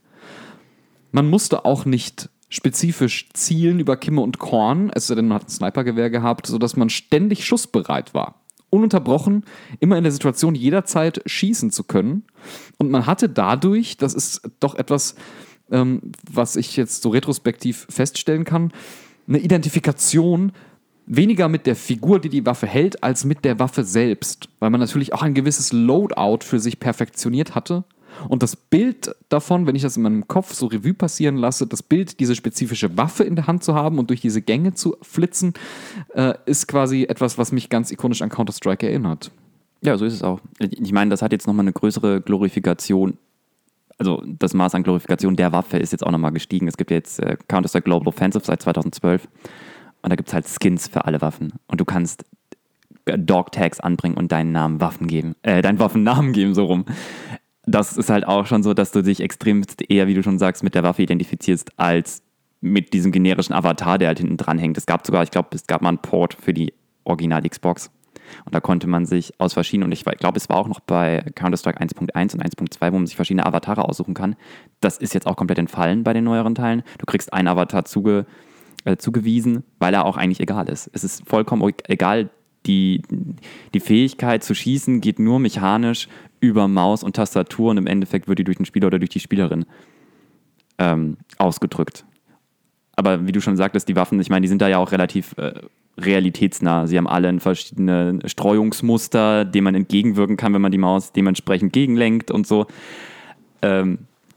Man musste auch nicht spezifisch zielen über Kimme und Korn, es sei denn, man hat ein Snipergewehr gehabt, sodass man ständig schussbereit war. Ununterbrochen, immer in der Situation, jederzeit schießen zu können. Und man hatte dadurch, das ist doch etwas, ähm, was ich jetzt so retrospektiv feststellen kann, eine Identifikation weniger mit der Figur, die die Waffe hält, als mit der Waffe selbst. Weil man natürlich auch ein gewisses Loadout für sich perfektioniert hatte. Und das Bild davon, wenn ich das in meinem Kopf so Revue passieren lasse, das Bild, diese spezifische Waffe in der Hand zu haben und durch diese Gänge zu flitzen, äh, ist quasi etwas, was mich ganz ikonisch an Counter-Strike erinnert. Ja, so ist es auch. Ich meine, das hat jetzt nochmal eine größere Glorifikation. Also das Maß an Glorifikation der Waffe ist jetzt auch nochmal gestiegen. Es gibt ja jetzt äh, Counter-Strike Global Offensive seit zweitausendzwölf. Und da gibt es halt Skins für alle Waffen. Und du kannst Dog-Tags anbringen und deinen Namen Waffen geben, äh, deinen Waffennamen geben, so rum. Das ist halt auch schon so, dass du dich extrem eher, wie du schon sagst, mit der Waffe identifizierst, als mit diesem generischen Avatar, der halt hinten dran hängt. Es gab sogar, ich glaube, es gab mal einen Port für die Original-Xbox. Und da konnte man sich aus verschiedenen, und ich glaube, es war auch noch bei Counter-Strike eins Punkt eins und eins Punkt zwei, wo man sich verschiedene Avatare aussuchen kann. Das ist jetzt auch komplett entfallen bei den neueren Teilen. Du kriegst einen Avatar zuge, äh, zugewiesen, weil er auch eigentlich egal ist. Es ist vollkommen egal, die, die Fähigkeit zu schießen geht nur mechanisch über Maus und Tastatur und im Endeffekt wird die durch den Spieler oder durch die Spielerin ähm, ausgedrückt. Aber wie du schon sagtest, die Waffen, ich meine, die sind da ja auch relativ äh, realitätsnah. Sie haben alle verschiedene Streuungsmuster, denen man entgegenwirken kann, wenn man die Maus dementsprechend gegenlenkt und so. Ähm,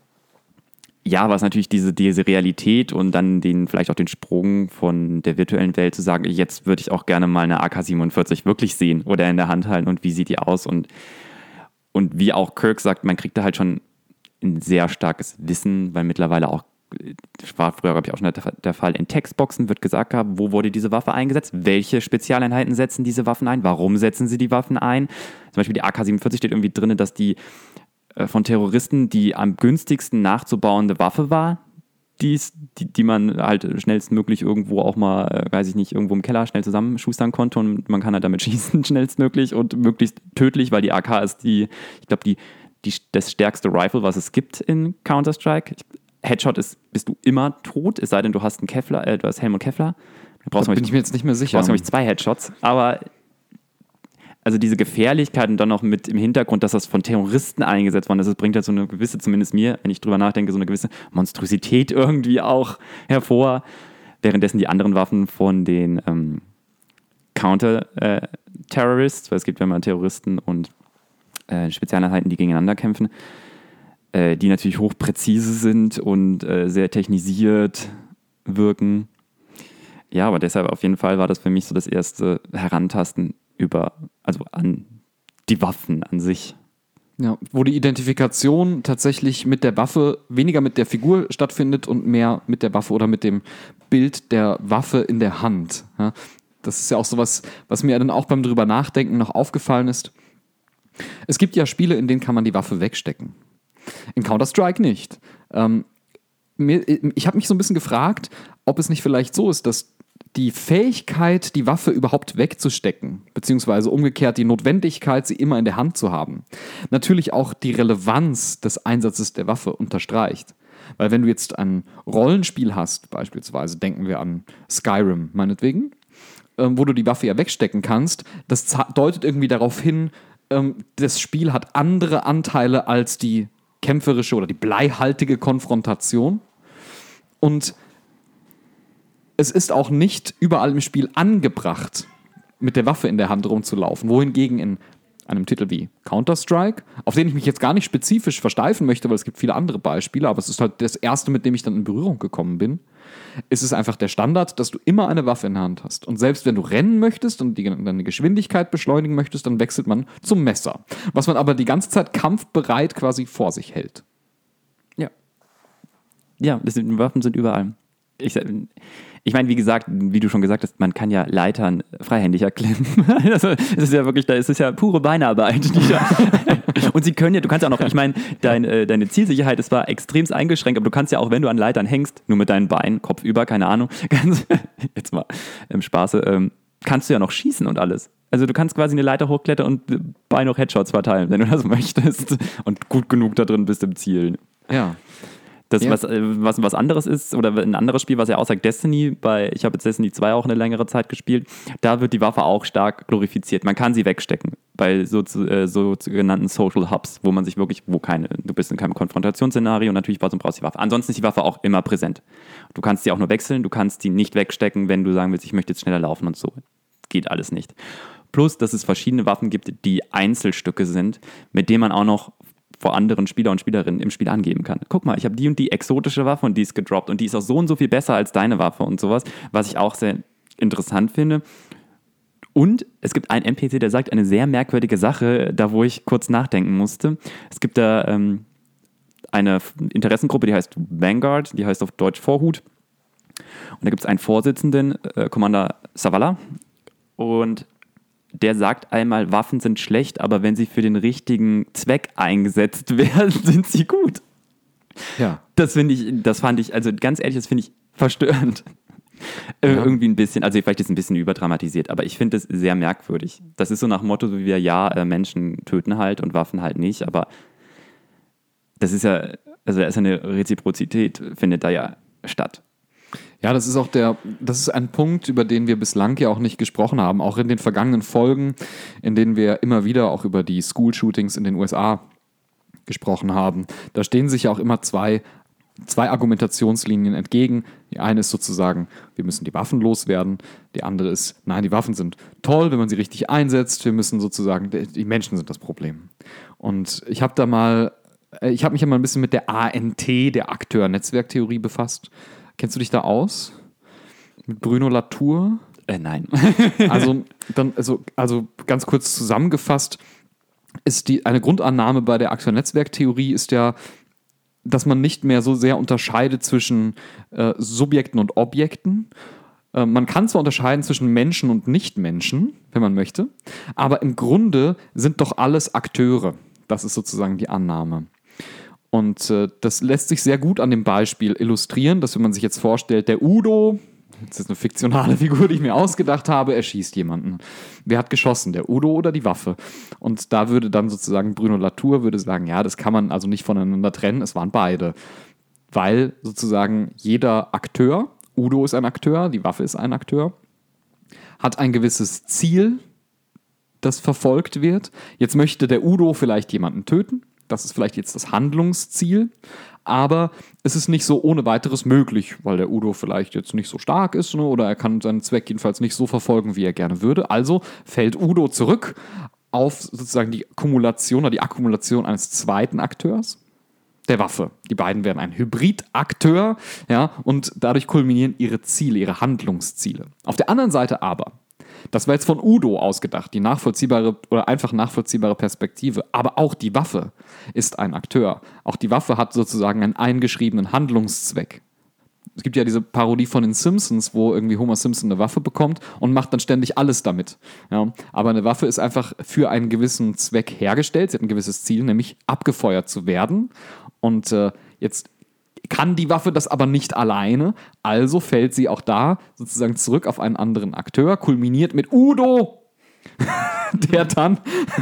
ja, was natürlich diese, diese Realität und dann den, vielleicht auch den Sprung von der virtuellen Welt zu sagen, jetzt würde ich auch gerne mal eine A K siebenundvierzig wirklich sehen oder in der Hand halten und wie sieht die aus und, und wie auch Kirk sagt, man kriegt da halt schon ein sehr starkes Wissen, weil mittlerweile auch, das war früher, glaube ich, auch schon der, der Fall, in Textboxen wird gesagt haben, wo wurde diese Waffe eingesetzt, welche Spezialeinheiten setzen diese Waffen ein, warum setzen sie die Waffen ein. Zum Beispiel die A K siebenundvierzig steht irgendwie drin, dass die äh, von Terroristen die am günstigsten nachzubauende Waffe war, die's, die, die man halt schnellstmöglich irgendwo auch mal, äh, weiß ich nicht, irgendwo im Keller schnell zusammenschustern konnte und man kann halt damit schießen schnellstmöglich und möglichst tödlich, weil die A K ist die, ich glaube, die, die, das stärkste Rifle, was es gibt in Counter-Strike. Headshot ist, bist du immer tot, es sei denn, du hast einen Kevlar, äh, du hast Helmut Kevlar. Da brauchst da du bin ich mir jetzt nicht mehr sicher. Du brauchst, glaube ich, zwei Headshots. Aber also diese Gefährlichkeit und dann noch mit im Hintergrund, dass das von Terroristen eingesetzt worden ist, das bringt halt so eine gewisse, zumindest mir, wenn ich drüber nachdenke, so eine gewisse Monstrosität irgendwie auch hervor. Währenddessen die anderen Waffen von den ähm, Counter-Terrorists, weil es gibt ja immer Terroristen und äh, Spezialeinheiten, die gegeneinander kämpfen, die natürlich hochpräzise sind und äh, sehr technisiert wirken. Ja, aber deshalb auf jeden Fall war das für mich so das erste Herantasten über, also an die Waffen an sich. Ja, wo die Identifikation tatsächlich mit der Waffe, weniger mit der Figur stattfindet und mehr mit der Waffe oder mit dem Bild der Waffe in der Hand. Ja, das ist ja auch sowas, was mir dann auch beim drüber nachdenken noch aufgefallen ist. Es gibt ja Spiele, in denen kann man die Waffe wegstecken. In Counter-Strike nicht. Ähm, mir, ich habe mich so ein bisschen gefragt, ob es nicht vielleicht so ist, dass die Fähigkeit, die Waffe überhaupt wegzustecken, beziehungsweise umgekehrt die Notwendigkeit, sie immer in der Hand zu haben, natürlich auch die Relevanz des Einsatzes der Waffe unterstreicht. Weil wenn du jetzt ein Rollenspiel hast, beispielsweise denken wir an Skyrim meinetwegen, ähm, wo du die Waffe ja wegstecken kannst, das deutet irgendwie darauf hin, ähm, das Spiel hat andere Anteile als die kämpferische oder die bleihaltige Konfrontation. Und es ist auch nicht überall im Spiel angebracht, mit der Waffe in der Hand rumzulaufen. Wohingegen in einem Titel wie Counter-Strike, auf den ich mich jetzt gar nicht spezifisch versteifen möchte, weil es gibt viele andere Beispiele, aber es ist halt das erste, mit dem ich dann in Berührung gekommen bin, ist es einfach der Standard, dass du immer eine Waffe in der Hand hast. Und selbst wenn du rennen möchtest und die, deine Geschwindigkeit beschleunigen möchtest, dann wechselt man zum Messer. Was man aber die ganze Zeit kampfbereit quasi vor sich hält. Ja. Ja, das sind, Waffen sind überall. Ich, ich meine, wie gesagt, wie du schon gesagt hast, man kann ja Leitern freihändig erklimmen. Also, es ist ja wirklich, da ist es ja pure Beinarbeit. Die da und sie können ja, du kannst ja auch noch, ich meine, dein, äh, deine Zielsicherheit ist zwar extremst eingeschränkt, aber du kannst ja auch, wenn du an Leitern hängst, nur mit deinen Beinen, Kopf über, keine Ahnung, ganz, jetzt mal im Spaße, ähm, kannst du ja noch schießen und alles. Also du kannst quasi eine Leiter hochklettern und Bein noch Headshots verteilen, wenn du das möchtest und gut genug da drin bist im Zielen. Ja. Das, ja. was, was was anderes ist, oder ein anderes Spiel, was ja aussagt, Destiny, bei, ich habe jetzt Destiny zwei auch eine längere Zeit gespielt, da wird die Waffe auch stark glorifiziert. Man kann sie wegstecken bei so, äh, so genannten Social Hubs, wo man sich wirklich, wo keine, du bist in keinem Konfrontationsszenario und natürlich brauchst du die Waffe. Ansonsten ist die Waffe auch immer präsent. Du kannst sie auch nur wechseln, du kannst sie nicht wegstecken, wenn du sagen willst, ich möchte jetzt schneller laufen und so. Geht alles nicht. Plus, dass es verschiedene Waffen gibt, die Einzelstücke sind, mit denen man auch noch vor anderen Spieler und Spielerinnen im Spiel angeben kann. Guck mal, ich habe die und die exotische Waffe und die ist gedroppt und die ist auch so und so viel besser als deine Waffe und sowas, was ich auch sehr interessant finde. Und es gibt einen N P C, der sagt eine sehr merkwürdige Sache, da wo ich kurz nachdenken musste. Es gibt da ähm, eine Interessengruppe, die heißt Vanguard, die heißt auf Deutsch Vorhut. Und da gibt es einen Vorsitzenden, äh, Commander Zavala, und der sagt einmal, Waffen sind schlecht, aber wenn sie für den richtigen Zweck eingesetzt werden, sind sie gut. Ja. Das finde ich, das fand ich, also ganz ehrlich, das finde ich verstörend. Ja. Irgendwie ein bisschen, also vielleicht ist es ein bisschen überdramatisiert, aber ich finde das sehr merkwürdig. Das ist so nach dem Motto, wie wir, ja, Menschen töten halt und Waffen halt nicht, aber das ist ja, also da ist eine Reziprozität, findet da ja statt. Ja, das ist auch der, das ist ein Punkt, über den wir bislang ja auch nicht gesprochen haben, auch in den vergangenen Folgen, in denen wir immer wieder auch über die School-Shootings in den U S A gesprochen haben. Da stehen sich ja auch immer zwei, zwei Argumentationslinien entgegen. Die eine ist sozusagen, wir müssen die Waffen loswerden. Die andere ist, nein, die Waffen sind toll, wenn man sie richtig einsetzt. Wir müssen sozusagen, die Menschen sind das Problem. Und ich habe da mal, ich habe mich ja mal ein bisschen mit der A N T, der Akteur-Netzwerktheorie, befasst. Kennst du dich da aus? Mit Bruno Latour? Äh, nein. Also, dann, also, also ganz kurz zusammengefasst, ist die, eine Grundannahme bei der Akteur-Netzwerktheorie ist ja, dass man nicht mehr so sehr unterscheidet zwischen äh, Subjekten und Objekten. Äh, man kann zwar unterscheiden zwischen Menschen und Nichtmenschen, wenn man möchte, aber im Grunde sind doch alles Akteure. Das ist sozusagen die Annahme. Und äh, das lässt sich sehr gut an dem Beispiel illustrieren, dass wenn man sich jetzt vorstellt, der Udo, das ist eine fiktionale Figur, die ich mir ausgedacht habe, er schießt jemanden. Wer hat geschossen, der Udo oder die Waffe? Und da würde dann sozusagen Bruno Latour würde sagen, ja, das kann man also nicht voneinander trennen, es waren beide. Weil sozusagen jeder Akteur, Udo ist ein Akteur, die Waffe ist ein Akteur, hat ein gewisses Ziel, das verfolgt wird. Jetzt möchte der Udo vielleicht jemanden töten. Das ist vielleicht jetzt das Handlungsziel, aber es ist nicht so ohne weiteres möglich, weil der Udo vielleicht jetzt nicht so stark ist, ne, oder er kann seinen Zweck jedenfalls nicht so verfolgen, wie er gerne würde. Also fällt Udo zurück auf sozusagen die Kumulation oder die Akkumulation eines zweiten Akteurs, der Waffe. Die beiden werden ein Hybridakteur, ja, und dadurch kulminieren ihre Ziele, ihre Handlungsziele. Auf der anderen Seite aber, das war jetzt von Udo ausgedacht, die nachvollziehbare oder einfach nachvollziehbare Perspektive. Aber auch die Waffe ist ein Akteur. Auch die Waffe hat sozusagen einen eingeschriebenen Handlungszweck. Es gibt ja diese Parodie von den Simpsons, wo irgendwie Homer Simpson eine Waffe bekommt und macht dann ständig alles damit. Ja, aber eine Waffe ist einfach für einen gewissen Zweck hergestellt. Sie hat ein gewisses Ziel, nämlich abgefeuert zu werden. Und äh, jetzt kann die Waffe das aber nicht alleine, also fällt sie auch da sozusagen zurück auf einen anderen Akteur, kulminiert mit Udo, der dann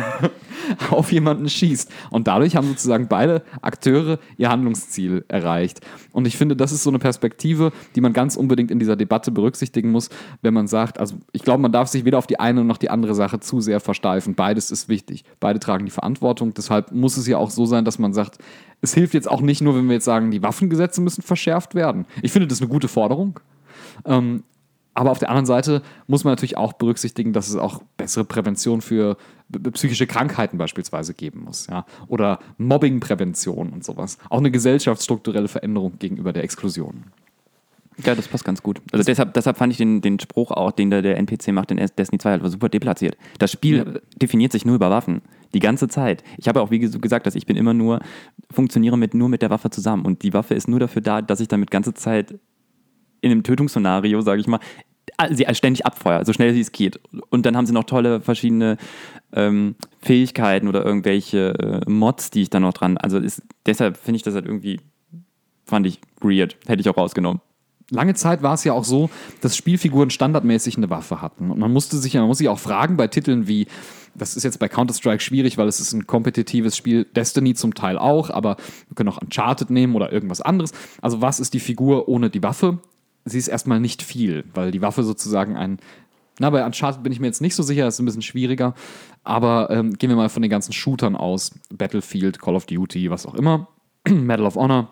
auf jemanden schießt. Und dadurch haben sozusagen beide Akteure ihr Handlungsziel erreicht. Und ich finde, das ist so eine Perspektive, die man ganz unbedingt in dieser Debatte berücksichtigen muss, wenn man sagt, also ich glaube, man darf sich weder auf die eine noch die andere Sache zu sehr versteifen. Beides ist wichtig. Beide tragen die Verantwortung. Deshalb muss es ja auch so sein, dass man sagt, es hilft jetzt auch nicht nur, wenn wir jetzt sagen, die Waffengesetze müssen verschärft werden. Ich finde, das ist eine gute Forderung. Ähm, Aber auf der anderen Seite muss man natürlich auch berücksichtigen, dass es auch bessere Prävention für psychische Krankheiten beispielsweise geben muss. Ja? Oder Mobbingprävention und sowas. Auch eine gesellschaftsstrukturelle Veränderung gegenüber der Exklusion. Ja, das passt ganz gut. Also deshalb, deshalb fand ich den, den Spruch auch, den der, der N P C macht in Destiny zwei, halt super deplatziert. Das Spiel ja. definiert sich nur über Waffen. Die ganze Zeit. Ich habe auch, wie gesagt, dass ich bin immer nur, funktioniere mit, nur mit der Waffe zusammen. Und die Waffe ist nur dafür da, dass ich damit ganze Zeit in einem Tötungsszenario, sage ich mal, sie ständig abfeuert, so schnell wie es geht. Und dann haben sie noch tolle verschiedene ähm, Fähigkeiten oder irgendwelche äh, Mods, die ich dann noch dran. Also ist, deshalb finde ich das halt irgendwie, fand ich weird. Hätte ich auch rausgenommen. Lange Zeit war es ja auch so, dass Spielfiguren standardmäßig eine Waffe hatten. Und man musste sich, man muss sich auch fragen bei Titeln wie, das ist jetzt bei Counter-Strike schwierig, weil es ist ein kompetitives Spiel, Destiny zum Teil auch, aber wir können auch Uncharted nehmen oder irgendwas anderes. Also was ist die Figur ohne die Waffe? Sie ist erstmal nicht viel, weil die Waffe sozusagen ein, na, bei Uncharted bin ich mir jetzt nicht so sicher, das ist ein bisschen schwieriger, aber ähm, gehen wir mal von den ganzen Shootern aus, Battlefield, Call of Duty, was auch immer, Medal of Honor,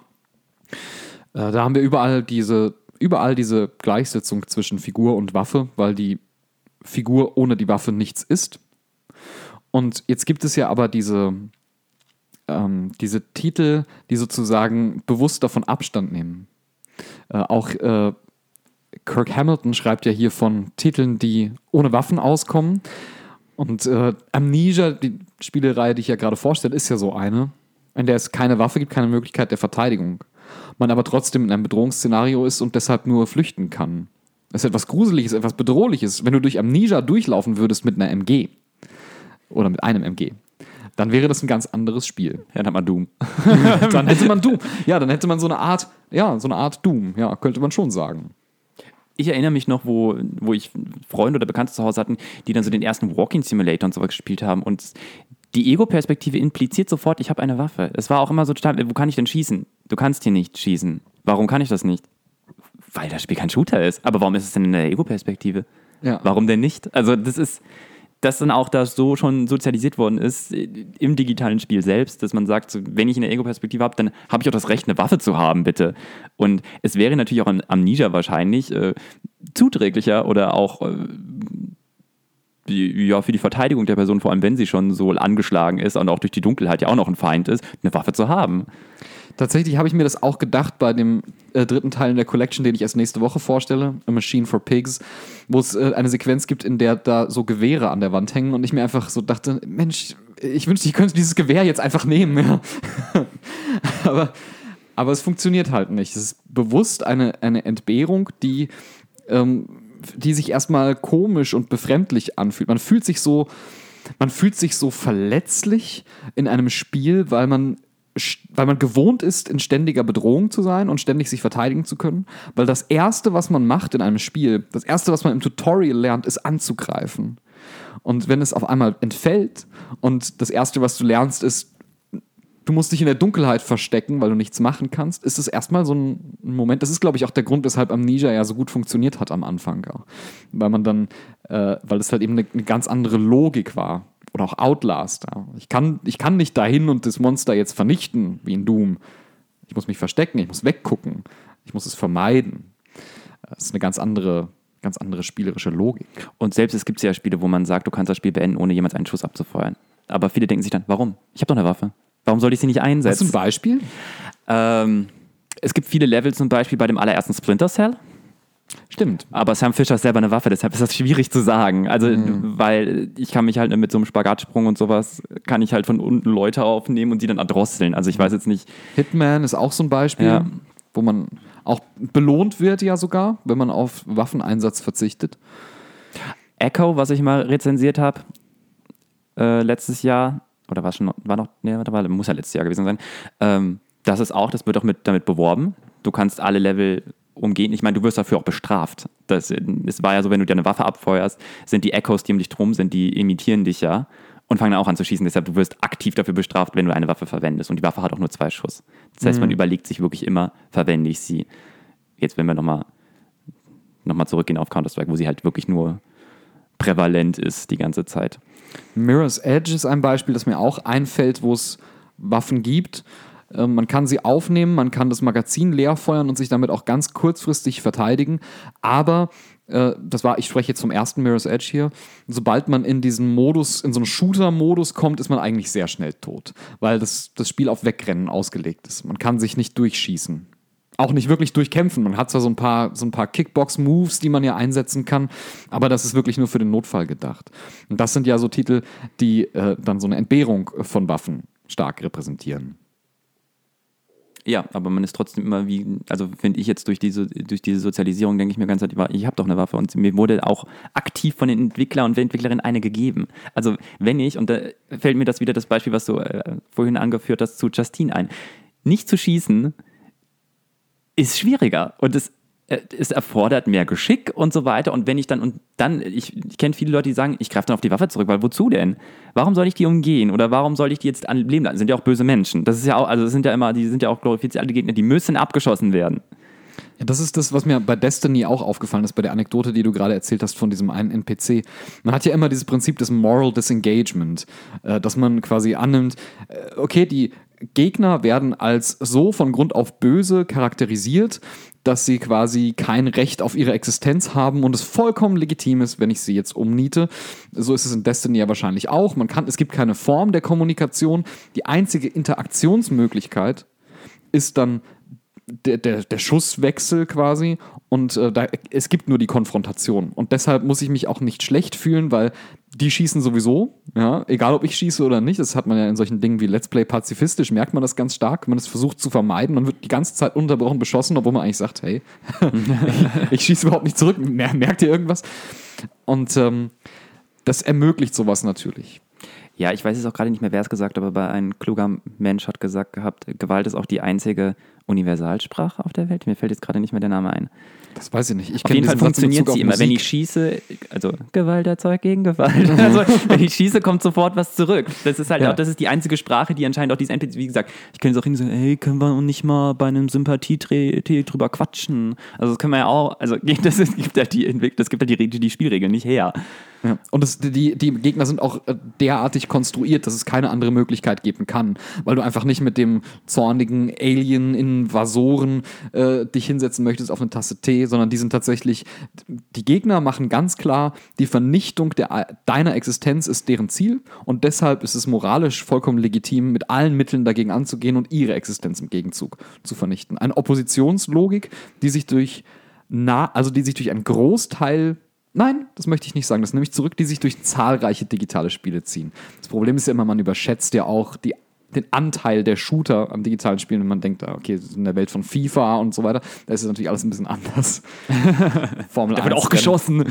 äh, da haben wir überall diese, überall diese Gleichsetzung zwischen Figur und Waffe, weil die Figur ohne die Waffe nichts ist. Und jetzt gibt es ja aber diese, ähm, diese Titel, die sozusagen bewusst davon Abstand nehmen. Äh, auch äh, Kirk Hamilton schreibt ja hier von Titeln, die ohne Waffen auskommen. Und äh, Amnesia, die Spielereihe, die ich ja gerade vorstelle, ist ja so eine, in der es keine Waffe gibt, keine Möglichkeit der Verteidigung. Man aber trotzdem in einem Bedrohungsszenario ist und deshalb nur flüchten kann. Das ist etwas Gruseliges, etwas Bedrohliches. Wenn du durch Amnesia durchlaufen würdest mit einer M G oder mit einem M G, dann wäre das ein ganz anderes Spiel. Ja, dann hat man Doom. Dann hätte man Doom. Ja, dann hätte man so eine Art, ja, so eine Art Doom. Ja, könnte man schon sagen. Ich erinnere mich noch, wo, wo ich Freunde oder Bekannte zu Hause hatten, die dann so den ersten Walking Simulator und sowas gespielt haben. Und die Ego-Perspektive impliziert sofort, ich habe eine Waffe. Es war auch immer so total, wo kann ich denn schießen? Du kannst hier nicht schießen. Warum kann ich das nicht? weil das Spiel kein Shooter ist. Aber warum ist es denn in der Ego-Perspektive? Ja. Warum denn nicht? Also das ist, dass dann auch das so schon sozialisiert worden ist im digitalen Spiel selbst, dass man sagt, so, wenn ich eine Ego-Perspektive habe, dann habe ich auch das Recht, eine Waffe zu haben, bitte. Und es wäre natürlich auch an Amnesia wahrscheinlich äh, zuträglicher oder auch äh, die, ja, für die Verteidigung der Person, vor allem wenn sie schon so angeschlagen ist und auch durch die Dunkelheit ja auch noch ein Feind ist, eine Waffe zu haben. Tatsächlich habe ich mir das auch gedacht bei dem äh, dritten Teil in der Collection, den ich erst nächste Woche vorstelle, A Machine for Pigs, wo es äh, eine Sequenz gibt, in der da so Gewehre an der Wand hängen und ich mir einfach so dachte, Mensch, ich wünschte, ich könnte dieses Gewehr jetzt einfach nehmen. Ja. aber, aber es funktioniert halt nicht. Es ist bewusst eine, eine Entbehrung, die, ähm, die sich erstmal komisch und befremdlich anfühlt. Man fühlt sich so, man fühlt sich so verletzlich in einem Spiel, weil man weil man gewohnt ist, in ständiger Bedrohung zu sein und ständig sich verteidigen zu können. Weil das Erste, was man macht in einem Spiel, das Erste, was man im Tutorial lernt, ist anzugreifen. Und wenn es auf einmal entfällt und das Erste, was du lernst, ist, du musst dich in der Dunkelheit verstecken, weil du nichts machen kannst, ist es erstmal so ein Moment, das ist, glaube ich, auch der Grund, weshalb Amnesia ja so gut funktioniert hat am Anfang. Ja. Weil man dann, äh, weil es halt eben eine, eine ganz andere Logik war. Oder auch Outlast. Ja. Ich kann, ich kann nicht dahin und das Monster jetzt vernichten, wie in Doom. Ich muss mich verstecken, ich muss weggucken, ich muss es vermeiden. Das ist eine ganz andere, ganz andere spielerische Logik. Und selbst es gibt ja Spiele, wo man sagt, du kannst das Spiel beenden, ohne jemals einen Schuss abzufeuern. Aber viele denken sich dann, warum? Ich habe doch eine Waffe. Warum soll ich sie nicht einsetzen? Hast du ein Beispiel? Ähm, es gibt viele Level, zum Beispiel bei dem allerersten Splinter Cell. Stimmt. Aber Sam Fisher ist selber eine Waffe, deshalb ist das schwierig zu sagen. Also, mhm. weil ich kann mich halt mit so einem Spagatsprung und sowas, kann ich halt von unten Leute aufnehmen und die dann erdrosseln. Also ich weiß jetzt nicht. Hitman ist auch so ein Beispiel, ja. wo man auch belohnt wird ja sogar, wenn man auf Waffeneinsatz verzichtet. Echo, was ich mal rezensiert habe, äh, letztes Jahr, oder war schon, war noch, nee, war, muss ja letztes Jahr gewesen sein, ähm, das ist auch, das wird auch mit, damit beworben. Du kannst alle Level umgehen. Ich meine, du wirst dafür auch bestraft. Das, es war ja so, wenn du dir eine Waffe abfeuerst, sind die Echos, die um dich drum sind, die imitieren dich ja und fangen dann auch an zu schießen. Deshalb, du wirst aktiv dafür bestraft, wenn du eine Waffe verwendest. Und die Waffe hat auch nur zwei Schuss. Das heißt, mhm. man überlegt sich wirklich immer, verwende ich sie. Jetzt, wenn wir nochmal noch mal zurückgehen auf Counter-Strike, wo sie halt wirklich nur prävalent ist die ganze Zeit. Mirror's Edge ist ein Beispiel, das mir auch einfällt, wo es Waffen gibt. Man kann sie aufnehmen, man kann das Magazin leer feuern und sich damit auch ganz kurzfristig verteidigen. Aber, äh, das war, ich spreche jetzt vom ersten Mirror's Edge hier, sobald man in diesen Modus, in so einen Shooter-Modus kommt, ist man eigentlich sehr schnell tot. Weil das, das Spiel auf Wegrennen ausgelegt ist. Man kann sich nicht durchschießen. Auch nicht wirklich durchkämpfen. Man hat zwar so ein paar, so ein paar Kickbox-Moves, die man ja einsetzen kann, aber das ist wirklich nur für den Notfall gedacht. Und das sind ja so Titel, die äh, dann so eine Entbehrung von Waffen stark repräsentieren. Ja, aber man ist trotzdem immer wie, also finde ich jetzt durch diese, durch diese Sozialisierung, denke ich mir ganz halt, ich habe doch eine Waffe und mir wurde auch aktiv von den Entwicklern und Entwicklerinnen eine gegeben. Also wenn ich, und da fällt mir das wieder das Beispiel, was du äh, vorhin angeführt hast, zu Justine ein, nicht zu schießen ist schwieriger und es, äh, es erfordert mehr Geschick und so weiter und wenn ich dann, und dann, ich, ich kenne viele Leute, die sagen, ich greife dann auf die Waffe zurück, weil wozu denn? Warum soll ich die umgehen oder warum soll ich die jetzt am Leben lassen? Das sind ja auch böse Menschen. Das ist ja auch, also das sind ja immer, die sind ja auch glorifizierte Gegner, die müssen abgeschossen werden. Ja, das ist das, was mir bei Destiny auch aufgefallen ist, bei der Anekdote, die du gerade erzählt hast von diesem einen N P C. Man hat ja immer dieses Prinzip des Moral Disengagement, äh, dass man quasi annimmt, äh, okay, die Gegner werden als so von Grund auf böse charakterisiert, dass sie quasi kein Recht auf ihre Existenz haben und es vollkommen legitim ist, wenn ich sie jetzt umniete. So ist es in Destiny ja wahrscheinlich auch. Man kann, es gibt keine Form der Kommunikation. Die einzige Interaktionsmöglichkeit ist dann der, der, der Schusswechsel quasi und äh, da, es gibt nur die Konfrontation. Und deshalb muss ich mich auch nicht schlecht fühlen, weil die schießen sowieso, ja, egal ob ich schieße oder nicht. Das hat man ja in solchen Dingen wie Let's Play pazifistisch, merkt man das ganz stark. Man es versucht zu vermeiden, man wird die ganze Zeit unterbrochen beschossen, obwohl man eigentlich sagt, hey, ich, ich schieße überhaupt nicht zurück, merkt ihr irgendwas? Und ähm, das ermöglicht sowas natürlich. Ja, ich weiß jetzt auch gerade nicht mehr, wer es gesagt hat, aber ein kluger Mensch hat gesagt gehabt, Gewalt ist auch die einzige Universalsprache auf der Welt. Mir fällt jetzt gerade nicht mehr der Name ein. Das weiß ich nicht. Ich auf jeden Fall funktioniert sie immer. Wenn ich schieße, also Gewalt erzeugt gegen Gewalt. Also wenn ich schieße, kommt sofort was zurück. Das ist halt Ja. auch, das ist die einzige Sprache, die anscheinend auch diese N P C, wie gesagt, ich könnte jetzt auch hin sagen, hey, können wir nicht mal bei einem Sympathie-Tee drüber quatschen? Also das können wir ja auch, also das ist, gibt ja die Entwick- das gibt ja die, die Spielregeln nicht her. Ja. Und das, die, die Gegner sind auch äh, derartig konstruiert, dass es keine andere Möglichkeit geben kann, weil du einfach nicht mit dem zornigen Alien-Invasoren äh, dich hinsetzen möchtest auf eine Tasse Tee, sondern die sind tatsächlich, die Gegner machen ganz klar, die Vernichtung der, deiner Existenz ist deren Ziel und deshalb ist es moralisch vollkommen legitim, mit allen Mitteln dagegen anzugehen und ihre Existenz im Gegenzug zu vernichten. Eine Oppositionslogik, die sich durch, na, also die sich durch einen Großteil Nein, das möchte ich nicht sagen. Das ist nämlich zurück, die sich durch zahlreiche digitale Spiele ziehen. Das Problem ist ja immer, man überschätzt ja auch die, den Anteil der Shooter an digitalen Spielen, wenn man denkt, okay, in der Welt von FIFA und so weiter, da ist es natürlich alles ein bisschen anders. Formel Da wird eins auch geschossen.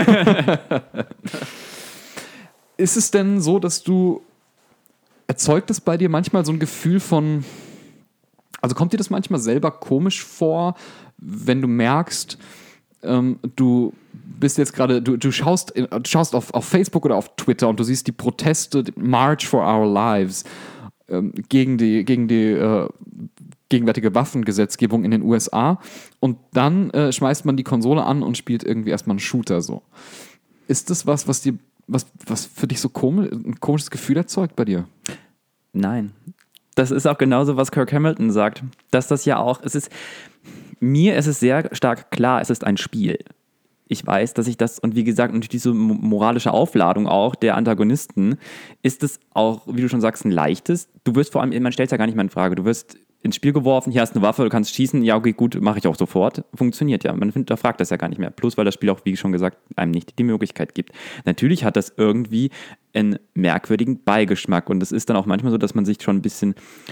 Ist es denn so, dass du, erzeugt es bei dir manchmal so ein Gefühl von, also kommt dir das manchmal selber komisch vor, wenn du merkst, ähm, du bist jetzt gerade, du, du schaust, du schaust auf, auf Facebook oder auf Twitter und du siehst die Proteste, die March for Our Lives ähm, gegen die, gegen die äh, gegenwärtige Waffengesetzgebung in den U S A und dann äh, schmeißt man die Konsole an und spielt irgendwie erstmal einen Shooter so. Ist das was, was dir, was, was für dich so komisch, ein komisches Gefühl erzeugt bei dir? Nein. Das ist auch genauso, was Kirk Hamilton sagt. Dass das ja auch, es ist, mir ist es sehr stark klar, es ist ein Spiel. Ich weiß, dass ich das, und wie gesagt, durch diese moralische Aufladung auch der Antagonisten, ist es auch, wie du schon sagst, ein leichtes. Du wirst vor allem, man stellt es ja gar nicht mehr in Frage, du wirst ins Spiel geworfen, hier hast du eine Waffe, du kannst schießen, ja okay, gut, mache ich auch sofort. Funktioniert ja, man hinterfragt das ja gar nicht mehr. Plus, weil das Spiel auch, wie schon gesagt, einem nicht die Möglichkeit gibt. Natürlich hat das irgendwie einen merkwürdigen Beigeschmack und es ist dann auch manchmal so, dass man sich schon ein bisschen,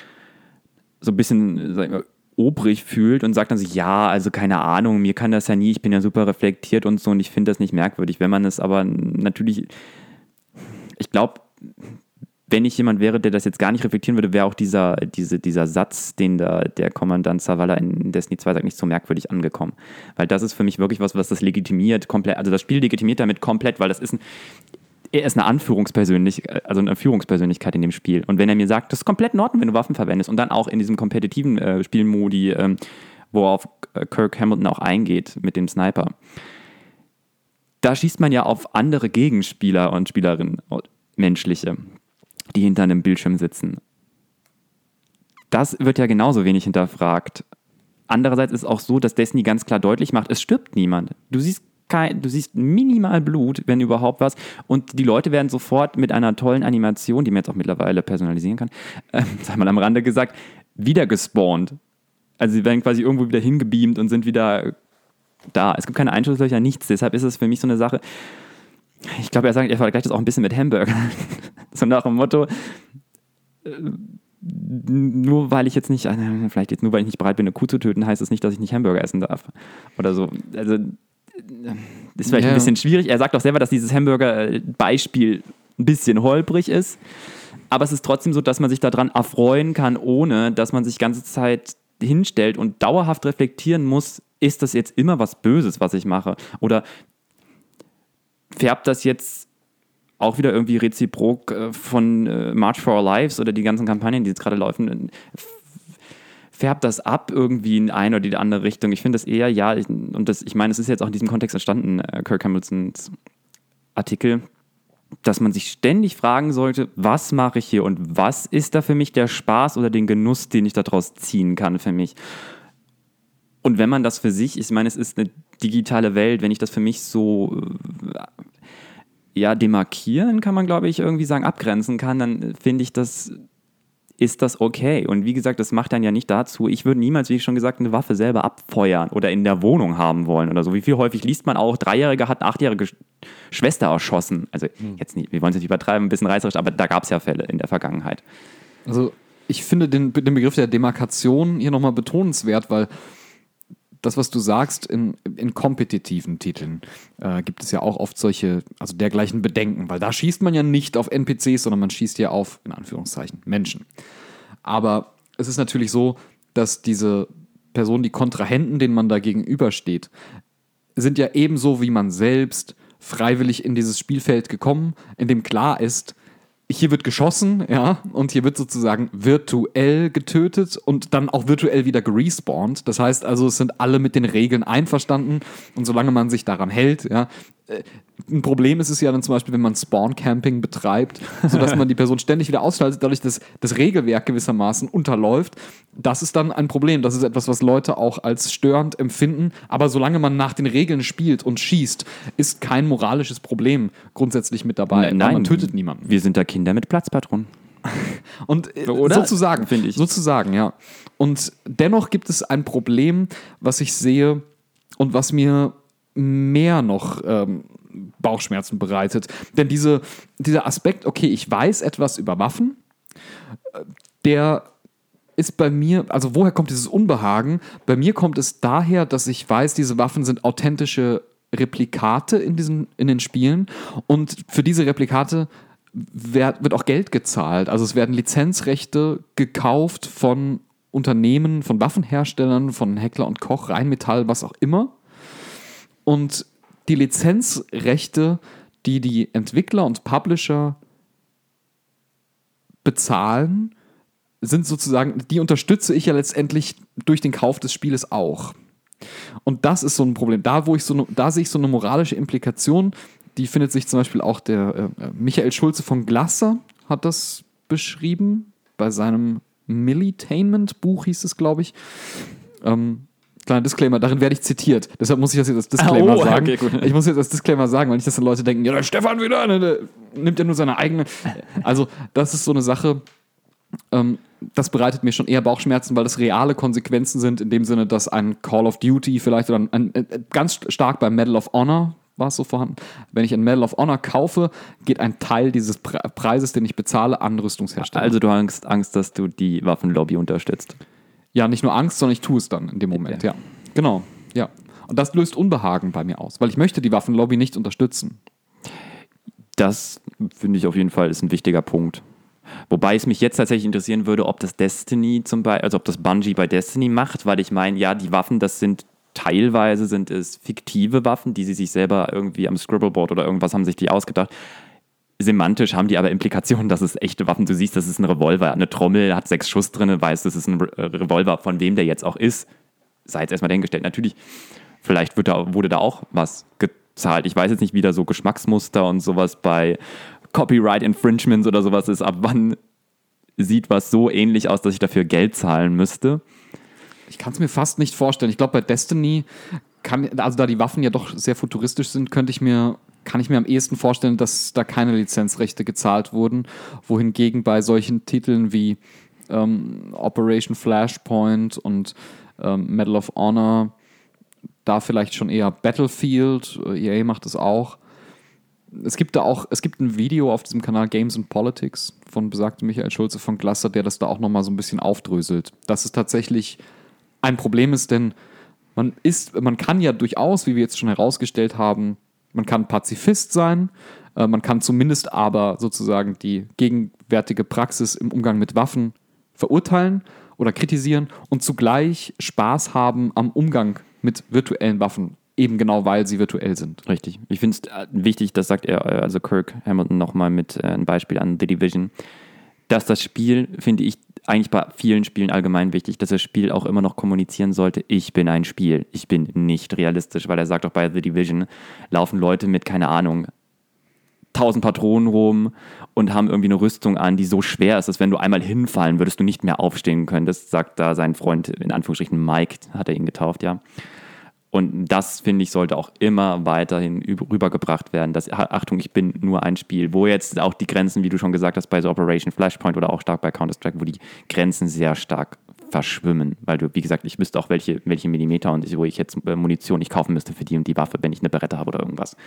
so ein bisschen, sag ich mal, obrig fühlt und sagt dann so, ja, also keine Ahnung, mir kann das ja nie, ich bin ja super reflektiert und so und ich finde das nicht merkwürdig. Wenn man es aber natürlich, ich glaube, wenn ich jemand wäre, der das jetzt gar nicht reflektieren würde, wäre auch dieser, diese, dieser Satz, den der, der Kommandant Zavala in Destiny zwei sagt, nicht so merkwürdig angekommen. Weil das ist für mich wirklich was, was das legitimiert komplett, also das Spiel legitimiert damit komplett, weil das ist ein, er ist eine Anführungspersönlichkeit, also eine Führungspersönlichkeit in dem Spiel. Und wenn er mir sagt, das ist komplett in Ordnung, wenn du Waffen verwendest und dann auch in diesem kompetitiven äh, Spielmodi, ähm, worauf äh, Kirk Hamilton auch eingeht mit dem Sniper, da schießt man ja auf andere Gegenspieler und Spielerinnen, menschliche, die hinter einem Bildschirm sitzen. Das wird ja genauso wenig hinterfragt. Andererseits ist es auch so, dass Destiny ganz klar deutlich macht, es stirbt niemand. Du siehst Kein, du siehst minimal Blut, wenn überhaupt was, und die Leute werden sofort mit einer tollen Animation, die man jetzt auch mittlerweile personalisieren kann, äh, sag mal am Rande gesagt, wieder gespawnt. Also sie werden quasi irgendwo wieder hingebeamt und sind wieder da. Es gibt keine Einschusslöcher, nichts. Deshalb ist es für mich so eine Sache, ich glaube, er sagt, er vergleicht das auch ein bisschen mit Hamburger. So nach dem Motto, äh, nur weil ich jetzt nicht, äh, vielleicht jetzt nur weil ich nicht bereit bin, eine Kuh zu töten, heißt es das nicht, dass ich nicht Hamburger essen darf. Oder so. Also das ist vielleicht ja. ein bisschen schwierig. Er sagt auch selber, dass dieses Hamburger-Beispiel ein bisschen holprig ist. Aber es ist trotzdem so, dass man sich daran erfreuen kann, ohne dass man sich die ganze Zeit hinstellt und dauerhaft reflektieren muss, ist das jetzt immer was Böses, was ich mache? Oder färbt das jetzt auch wieder irgendwie reziprok von March for Our Lives oder die ganzen Kampagnen, die jetzt gerade laufen, färbt das ab irgendwie in eine oder die andere Richtung? Ich finde das eher, ja, ich, und das, ich meine, es ist jetzt auch in diesem Kontext entstanden, äh, Kirk Hamiltons Artikel, dass man sich ständig fragen sollte, was mache ich hier und was ist da für mich der Spaß oder den Genuss, den ich daraus ziehen kann für mich? Und wenn man das für sich, ich meine, es ist eine digitale Welt, wenn ich das für mich so äh, ja, demarkieren kann man, glaube ich, irgendwie sagen, abgrenzen kann, dann finde ich das, ist das okay. Und wie gesagt, das macht dann ja nicht dazu, ich würde niemals, wie ich schon gesagt, eine Waffe selber abfeuern oder in der Wohnung haben wollen oder so. Wie viel häufig liest man auch, Dreijährige hat eine achtjährige Schwester erschossen. Also jetzt nicht, wir wollen es nicht übertreiben, ein bisschen reißerisch, aber da gab es ja Fälle in der Vergangenheit. Also ich finde den, den Begriff der Demarkation hier nochmal betonenswert, weil das, was du sagst, in, in kompetitiven Titeln äh, gibt es ja auch oft solche, also dergleichen Bedenken, weil da schießt man ja nicht auf N P Cs, sondern man schießt ja auf, in Anführungszeichen, Menschen. Aber es ist natürlich so, dass diese Personen, die Kontrahenten, denen man da gegenübersteht, sind ja ebenso wie man selbst freiwillig in dieses Spielfeld gekommen, in dem klar ist, hier wird geschossen, ja, und hier wird sozusagen virtuell getötet und dann auch virtuell wieder gerespawnt. Das heißt also, es sind alle mit den Regeln einverstanden und solange man sich daran hält, ja. Ein Problem ist es ja dann zum Beispiel, wenn man Spawn-Camping betreibt, sodass man die Person ständig wieder ausschaltet, dadurch, dass das Regelwerk gewissermaßen unterläuft. Das ist dann ein Problem. Das ist etwas, was Leute auch als störend empfinden. Aber solange man nach den Regeln spielt und schießt, ist kein moralisches Problem grundsätzlich mit dabei. Nein, man tötet niemanden. Wir sind da Kinder mit Platzpatronen. Und äh, Oder? sozusagen, Finde ich. Sozusagen, ja. Und dennoch gibt es ein Problem, was ich sehe und was mir mehr noch ähm, Bauchschmerzen bereitet. Denn diese, dieser Aspekt, okay, ich weiß etwas über Waffen, der ist bei mir, also woher kommt dieses Unbehagen? Bei mir kommt es daher, dass ich weiß, diese Waffen sind authentische Replikate in, diesen, in den Spielen und für diese Replikate wird, wird auch Geld gezahlt. Also es werden Lizenzrechte gekauft von Unternehmen, von Waffenherstellern, von Heckler und Koch, Rheinmetall, was auch immer. Und die Lizenzrechte, die die Entwickler und Publisher bezahlen, sind sozusagen, die unterstütze ich ja letztendlich durch den Kauf des Spieles auch. Und das ist so ein Problem. Da, wo ich so, da sehe ich so eine moralische Implikation, die findet sich zum Beispiel auch der äh, Michael Schulze von Glasser hat das beschrieben, bei seinem Militainment-Buch hieß es, glaube ich. Ähm, Kleiner Disclaimer, darin werde ich zitiert. Deshalb muss ich das jetzt als Disclaimer oh, sagen. Okay, gut. Ich muss jetzt als Disclaimer sagen, weil nicht, dass dann Leute denken, ja, der Stefan wieder, ne, der nimmt ja nur seine eigene. Also, das ist so eine Sache, ähm, das bereitet mir schon eher Bauchschmerzen, weil das reale Konsequenzen sind, in dem Sinne, dass ein Call of Duty vielleicht oder ein, ein, ein ganz stark beim Medal of Honor war es so vorhanden. Wenn ich ein Medal of Honor kaufe, geht ein Teil dieses Pre- Preises, den ich bezahle, an Rüstungshersteller. Also du hast Angst, dass du die Waffenlobby unterstützt. Ja, nicht nur Angst, sondern ich tue es dann in dem Moment, ja. ja. Genau, ja. Und das löst Unbehagen bei mir aus, weil ich möchte die Waffenlobby nicht unterstützen. Das finde ich auf jeden Fall ist ein wichtiger Punkt. Wobei es mich jetzt tatsächlich interessieren würde, ob das Destiny zum Beispiel, also ob das Bungie bei Destiny macht, weil ich meine, ja, die Waffen, das sind teilweise sind es fiktive Waffen, die sie sich selber irgendwie am Scribbleboard oder irgendwas haben sich die ausgedacht. Semantisch haben die aber Implikationen, dass es echte Waffen, du siehst, das ist ein Revolver, eine Trommel, hat sechs Schuss drin, weißt, das ist ein Re- Revolver, von wem der jetzt auch ist, sei jetzt erstmal dahingestellt. Natürlich, vielleicht wird da, wurde da auch was gezahlt. Ich weiß jetzt nicht, wie da so Geschmacksmuster und sowas bei Copyright Infringements oder sowas ist, ab wann sieht was so ähnlich aus, dass ich dafür Geld zahlen müsste. Ich kann es mir fast nicht vorstellen. Ich glaube, bei Destiny, kann, also da die Waffen ja doch sehr futuristisch sind, könnte ich mir, kann ich mir am ehesten vorstellen, dass da keine Lizenzrechte gezahlt wurden. Wohingegen bei solchen Titeln wie ähm, Operation Flashpoint und ähm, Medal of Honor da vielleicht schon eher Battlefield, E A macht es auch. Es gibt da auch, es gibt ein Video auf diesem Kanal Games and Politics von besagtem Michael Schulze von Glasser, der das da auch nochmal so ein bisschen aufdröselt. Dass es tatsächlich ein Problem ist, denn man ist, man kann ja durchaus, wie wir jetzt schon herausgestellt haben, man kann Pazifist sein, äh, man kann zumindest aber sozusagen die gegenwärtige Praxis im Umgang mit Waffen verurteilen oder kritisieren und zugleich Spaß haben am Umgang mit virtuellen Waffen. Eben genau, weil sie virtuell sind. Richtig. Ich finde es wichtig, das sagt er, also Kirk Hamilton nochmal mit äh, einem Beispiel an The Division, dass das Spiel, finde ich, eigentlich bei vielen Spielen allgemein wichtig, dass das Spiel auch immer noch kommunizieren sollte, ich bin ein Spiel, ich bin nicht realistisch, weil er sagt auch bei The Division, laufen Leute mit, keine Ahnung, tausend Patronen rum und haben irgendwie eine Rüstung an, die so schwer ist, dass wenn du einmal hinfallen, würdest du nicht mehr aufstehen können. Das sagt da sein Freund, in Anführungsstrichen Mike, hat er ihn getauft, ja. Und das, finde ich, sollte auch immer weiterhin rübergebracht werden, dass, Achtung, ich bin nur ein Spiel, wo jetzt auch die Grenzen, wie du schon gesagt hast, bei so Operation Flashpoint oder auch stark bei Counter-Strike, wo die Grenzen sehr stark verschwimmen, weil du, wie gesagt, ich wüsste auch, welche, welche Millimeter und wo ich jetzt Munition nicht kaufen müsste für die und die Waffe, wenn ich eine Beretta habe oder irgendwas.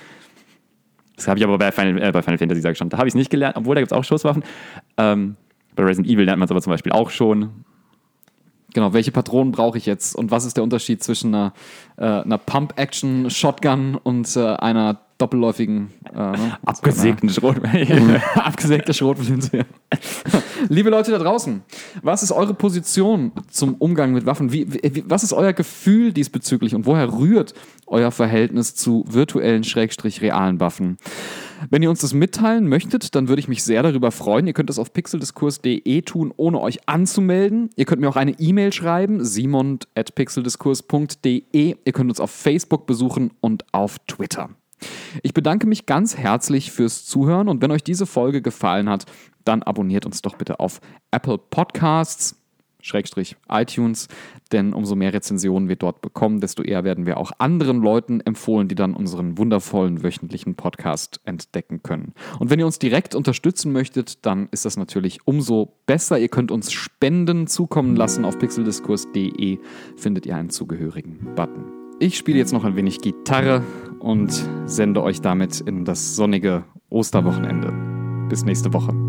Das habe ich aber bei Final, äh, bei Final Fantasy, sage ich schon, da habe ich es nicht gelernt, obwohl da gibt es auch Schusswaffen. Ähm, bei Resident Evil lernt man es aber zum Beispiel auch schon. Genau, welche Patronen brauche ich jetzt und was ist der Unterschied zwischen einer, äh, einer Pump-Action-Shotgun und äh, einer doppelläufigen äh, ne? Abgesägten Schrotflinte. Abgesägte Schrotflinte. Liebe Leute da draußen, was ist eure Position zum Umgang mit Waffen? Wie, wie, was ist euer Gefühl diesbezüglich und woher rührt euer Verhältnis zu virtuellen, schrägstrich realen Waffen? Wenn ihr uns das mitteilen möchtet, dann würde ich mich sehr darüber freuen. Ihr könnt das auf pixeldiskurs punkt de tun, ohne euch anzumelden. Ihr könnt mir auch eine E-Mail schreiben, simon at pixeldiskurs punkt de. Ihr könnt uns auf Facebook besuchen und auf Twitter. Ich bedanke mich ganz herzlich fürs Zuhören und wenn euch diese Folge gefallen hat, dann abonniert uns doch bitte auf Apple Podcasts, Schrägstrich iTunes, denn umso mehr Rezensionen wir dort bekommen, desto eher werden wir auch anderen Leuten empfohlen, die dann unseren wundervollen wöchentlichen Podcast entdecken können. Und wenn ihr uns direkt unterstützen möchtet, dann ist das natürlich umso besser. Ihr könnt uns Spenden zukommen lassen. Auf pixeldiskurs punkt de findet ihr einen zugehörigen Button. Ich spiele jetzt noch ein wenig Gitarre und sende euch damit in das sonnige Osterwochenende. Bis nächste Woche.